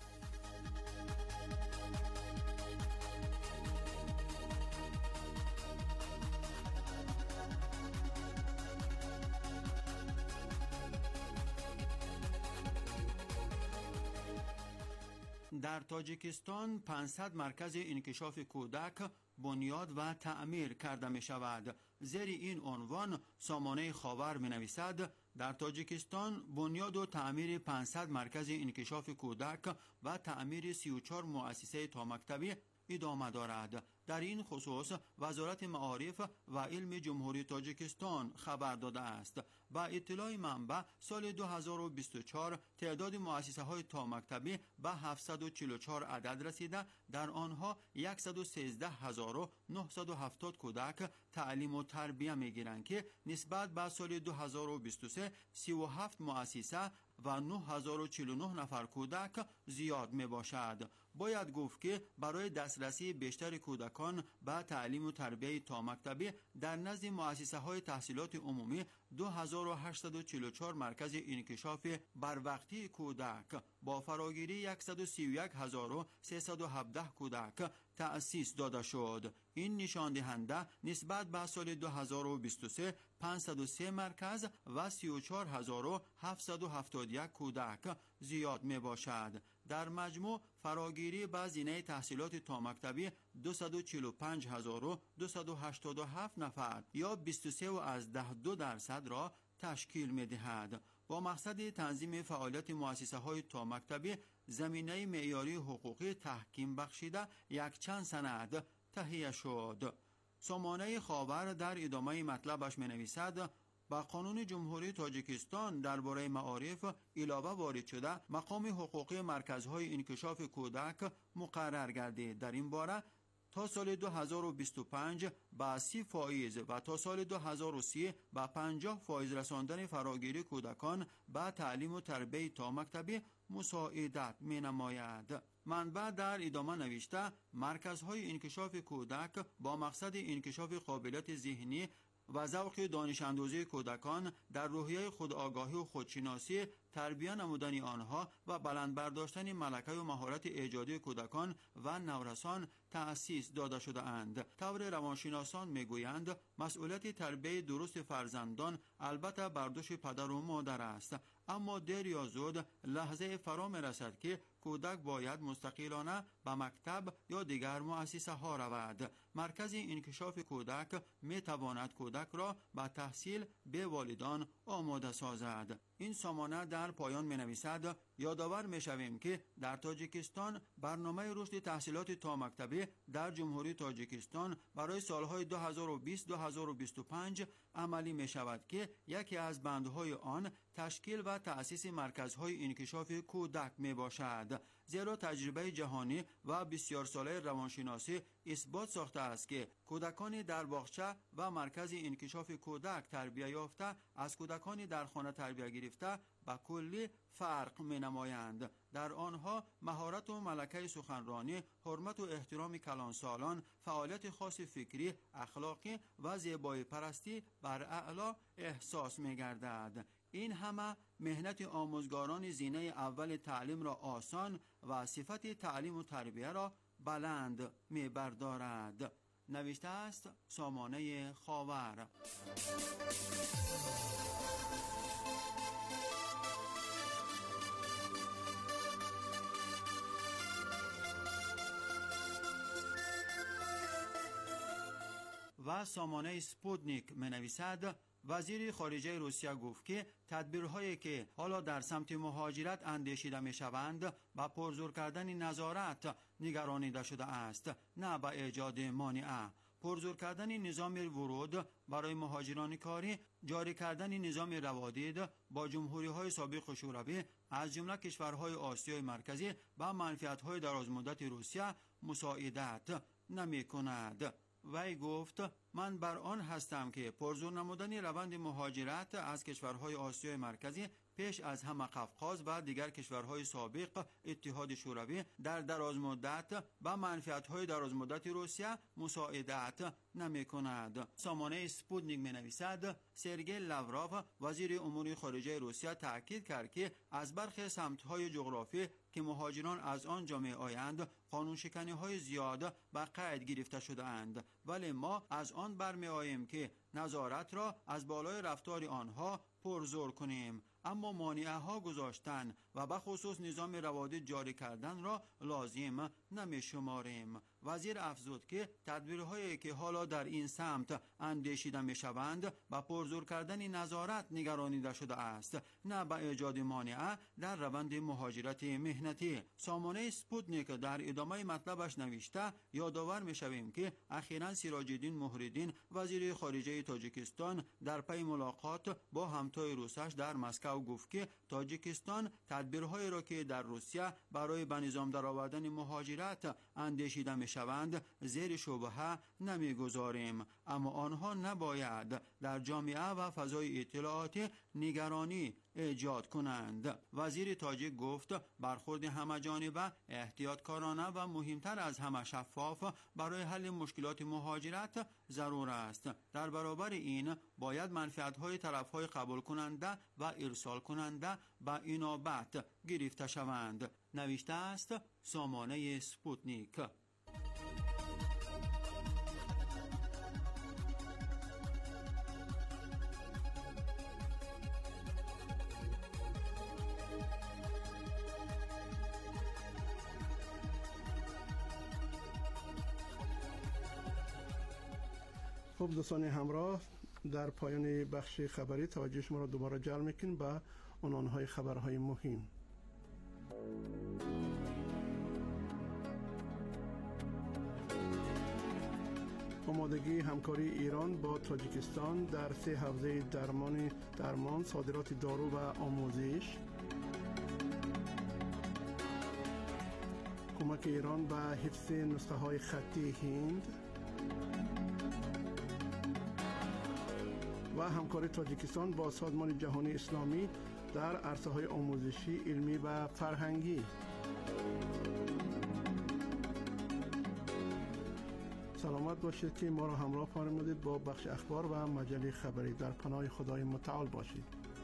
در تاجیکستان پانصد مرکز انکشاف کودک بنیاد و تعمیر کرده می شود. زیر این عنوان سامانه خاور می نویسد در تاجیکستان بنیاد و تعمیر پانصد مرکز انکشاف کودک و تعمیر سی و چهار مؤسسه تا مکتبی ادامه دارد. در این خصوص وزارت معارف و علم جمهوری تاجیکستان خبر داده است. با اطلاع منبع سال دو هزار و بیست و چهار تعداد مؤسسه های تا مکتبی به هفتصد و چهل و چهار عدد رسیده، در آنها صد و سیزده هزار و نهصد و هفتاد کودک تعلیم و تربیت میگیرند که نسبت به سال دو هزار و بیست و سه سی و هفت مؤسسه و نه هزار و چهل و نه نفر کودک زیاد می باشد. باید گفت که برای دسترسی بیشتر کودکان به تعلیم و تربیت تا مکتبی در نزد مؤسسه های تحصیلات عمومی دو هزار و هشتصد و چهل و چهار مرکز انکشاف بروقتی کودک با فراگیری صد و سی و یک هزار و سیصد و هفده کودک تأسیس داده شد. این نشان دهنده نسبت به سال دو هزار و بیست و سه پانصد و سه مرکز و سی و چهار هزار و هفتصد و هفتاد و یک کودک زیاد می باشد. در مجموع فراگیری به زینه تحصیلات تا مکتبی دویست و چهل و پنج هزار و دویست و هشتاد و هفت نفر یا بیست و سه و از ده دو درصد را تشکیل می دهد. با مقصد تنظیم فعالیت مؤسسه های تا مکتبی زمینه معیاری حقوقی تحکیم بخشیده یک چند سند تهیه شد. سامانه خاور در ادامه مطلبش می نویسد با قانون جمهوری تاجیکستان درباره معارف علاوه وارد شده مقام حقوقی مرکزهای انکشاف کودک مقرر گردید. در این باره تا سال دو هزار و بیست و پنج با سی فایز و تا سال دو هزار و سی با پنجاه فایز رساندن فراگیری کودکان به تعلیم و تربیت تا مکتبی مساعدت می نماید. منبع در ادامه نوشته مرکزهای انکشاف کودک با مقصد انکشاف قابلیت ذهنی و ذوق دانش اندوزی کودکان در روحیه خودآگاهی و خودشناسی تربیت نمودن آنها و بلند برداشتن ملکه و مهارت ایجادی کودکان و نورسان تأسیس داده شده اند. طور روانشناسان میگویند مسئولیت تربیت درست فرزندان البته بر دوش پدر و مادر است، اما دیر یا زود لحظه فرا میرسد که کودک باید مستقلانه به مکتب یا دیگر مؤسسه ها رود. مرکز انکشاف کودک می تواند کودک را به تحصیل به والدان آماده سازد. این سامانه در پایان می نویسد یادآور می شویم که در تاجیکستان برنامه رشد تحصیلات تا مکتبی در جمهوری تاجیکستان برای سالهای دو هزار و بیست تا دو هزار و بیست و پنج عملی می شود که یکی از بندهای آن تشکیل و تأسیس مرکزهای انکشاف کودک می باشد. زیرا تجربه جهانی و بسیار ساله روانشناسی اثبات ساخته است که کودکانی در باغچه و مرکز انکشاف کودک تربیت یافته از کودکانی در خانه تربیت گرفته به کلی فرق می نمایند. در آنها مهارت و ملکه سخنرانی، حرمت و احترام کلانسالان، فعالیت خاص فکری، اخلاقی و زیبایی پرستی بر اعلا احساس می گردد. این همه مهنت آموزگاران زینه اول تعلیم را آسان و صفت تعلیم و تربیه را بلند می بردارد. نوشته است سامانه خاور. و سامانه سپوتنیک می نویسد وزیر خارجه روسیه گفت که تدبیرهایی که حالا در سمت مهاجرت اندیشیده می شوند با پرزور کردن نظارت نگرانیده شده است، نه با ایجاد مانعه. پرزور کردن نظام ورود برای مهاجران کاری، جاری کردن نظام روادید با جمهوری های سابق شوروی از جمله کشورهای آسیای مرکزی با منفعت‌های درازمدت روسیه مساعدت نمی کند. وی گفت من بر آن هستم که پرزور نمودن روند مهاجرت از کشورهای آسیای مرکزی پیش از همه قفقاز و دیگر کشورهای سابق اتحاد شوروی در درازمدت و منفعت‌های درازمدت روسیه مساعدت نمی کند. سامانه سپوتنیک می نویسد سرگئی لاوروف وزیر امور خارجه روسیه تاکید کرد که از برخی سمت‌های جغرافی که مهاجران از آن جامعه آیند قانون شکنی های زیاد به قید گرفته شده اند، ولی ما از آن برمی آییم که نظارت را از بالای رفتار آنها پرزور کنیم، اما مانعه ها گذاشتن و به خصوص نظام روادید جاری کردن را لازم نمی شماریم. وزیر افزود که تدبیرهایی که حالا در این سمت اندیشیده می شوند با پرزور کردن نظارت نگرانیده شده است، نه با ایجاد مانعه در روند مهاجرت مهنتی. سامانه سپوتنیک در ادامه مطلبش نوشته یادآور می شویم که اخیراً سیراج الدین مهرالدین وزیر خارجه تاجیکستان در پی ملاقات با همتای روسش در مسکو گفت که تاجیکستان تدبیرهایی را که در روسیه برای به نظام درآوردن مهاجرت اندیشیده می شوند زیر شبهه نمیگذاریم، اما آنها نباید در جامعه و فضای اطلاعاتی نگرانی ایجاد کنند. وزیر تاجیک گفت برخورد همه‌جانبه، احتیاطکارانه و مهمتر از همه شفاف برای حل مشکلات مهاجرت ضرور است. در برابر این باید منفعت‌های طرف‌های قبول کننده و ارسال کننده به اینابت گرفته شوند. نوشته است سامانه سپوتنیک. خب دوستان همراه، در پایان بخش خبری توجه شما را دوباره جلب می‌کنیم به عنوان‌های خبرهای مهم. آمادگی همکاری ایران با تاجیکستان در سه حوزه درمان درمان، صادرات دارو و آموزش. کمک ایران به حفظ نسخه های خطی هند و همکاری تاجیکستان با سازمان جهانی اسلامی در عرصه‌های آموزشی، علمی و فرهنگی. سلامت باشید که ما را همراه فرمودید با بخش اخبار و مجله خبری. در پناه خدای متعال باشید.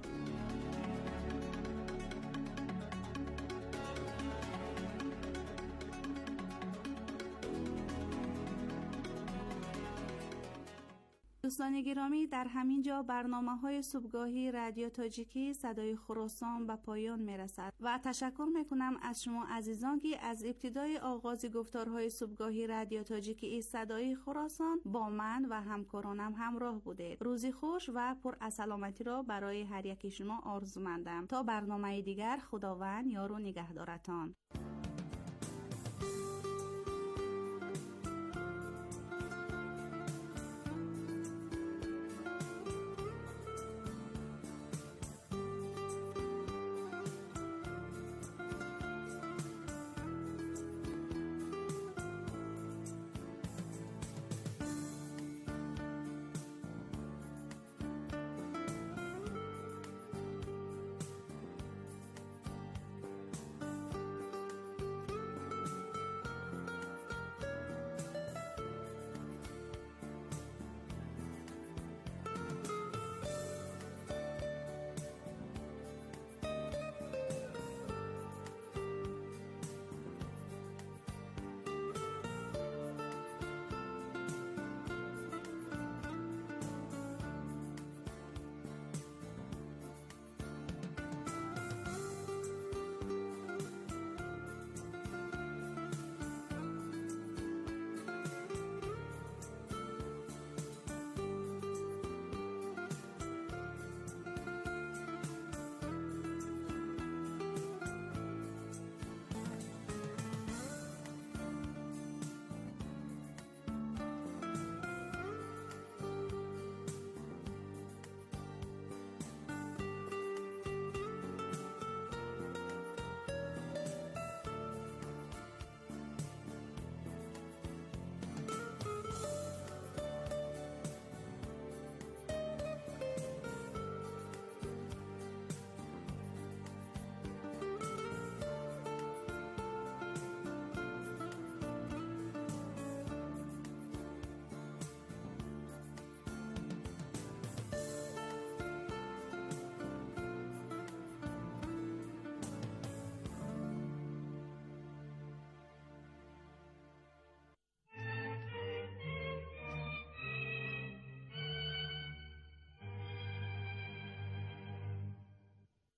دوستان گرامی، در همین جا برنامه های صبحگاهی رادیو تاجیکی صدای خراسان به پایان می رسد و تشکر می کنم از شما عزیزان که از ابتدای آغاز گفتارهای صبحگاهی رادیو تاجیکی صدای خراسان با من و همکارانم همراه بودید. روزی خوش و پر از سلامتی را برای هر یک شما آرزومندم. تا برنامه دیگر، خداوند یار و نگهدارتان.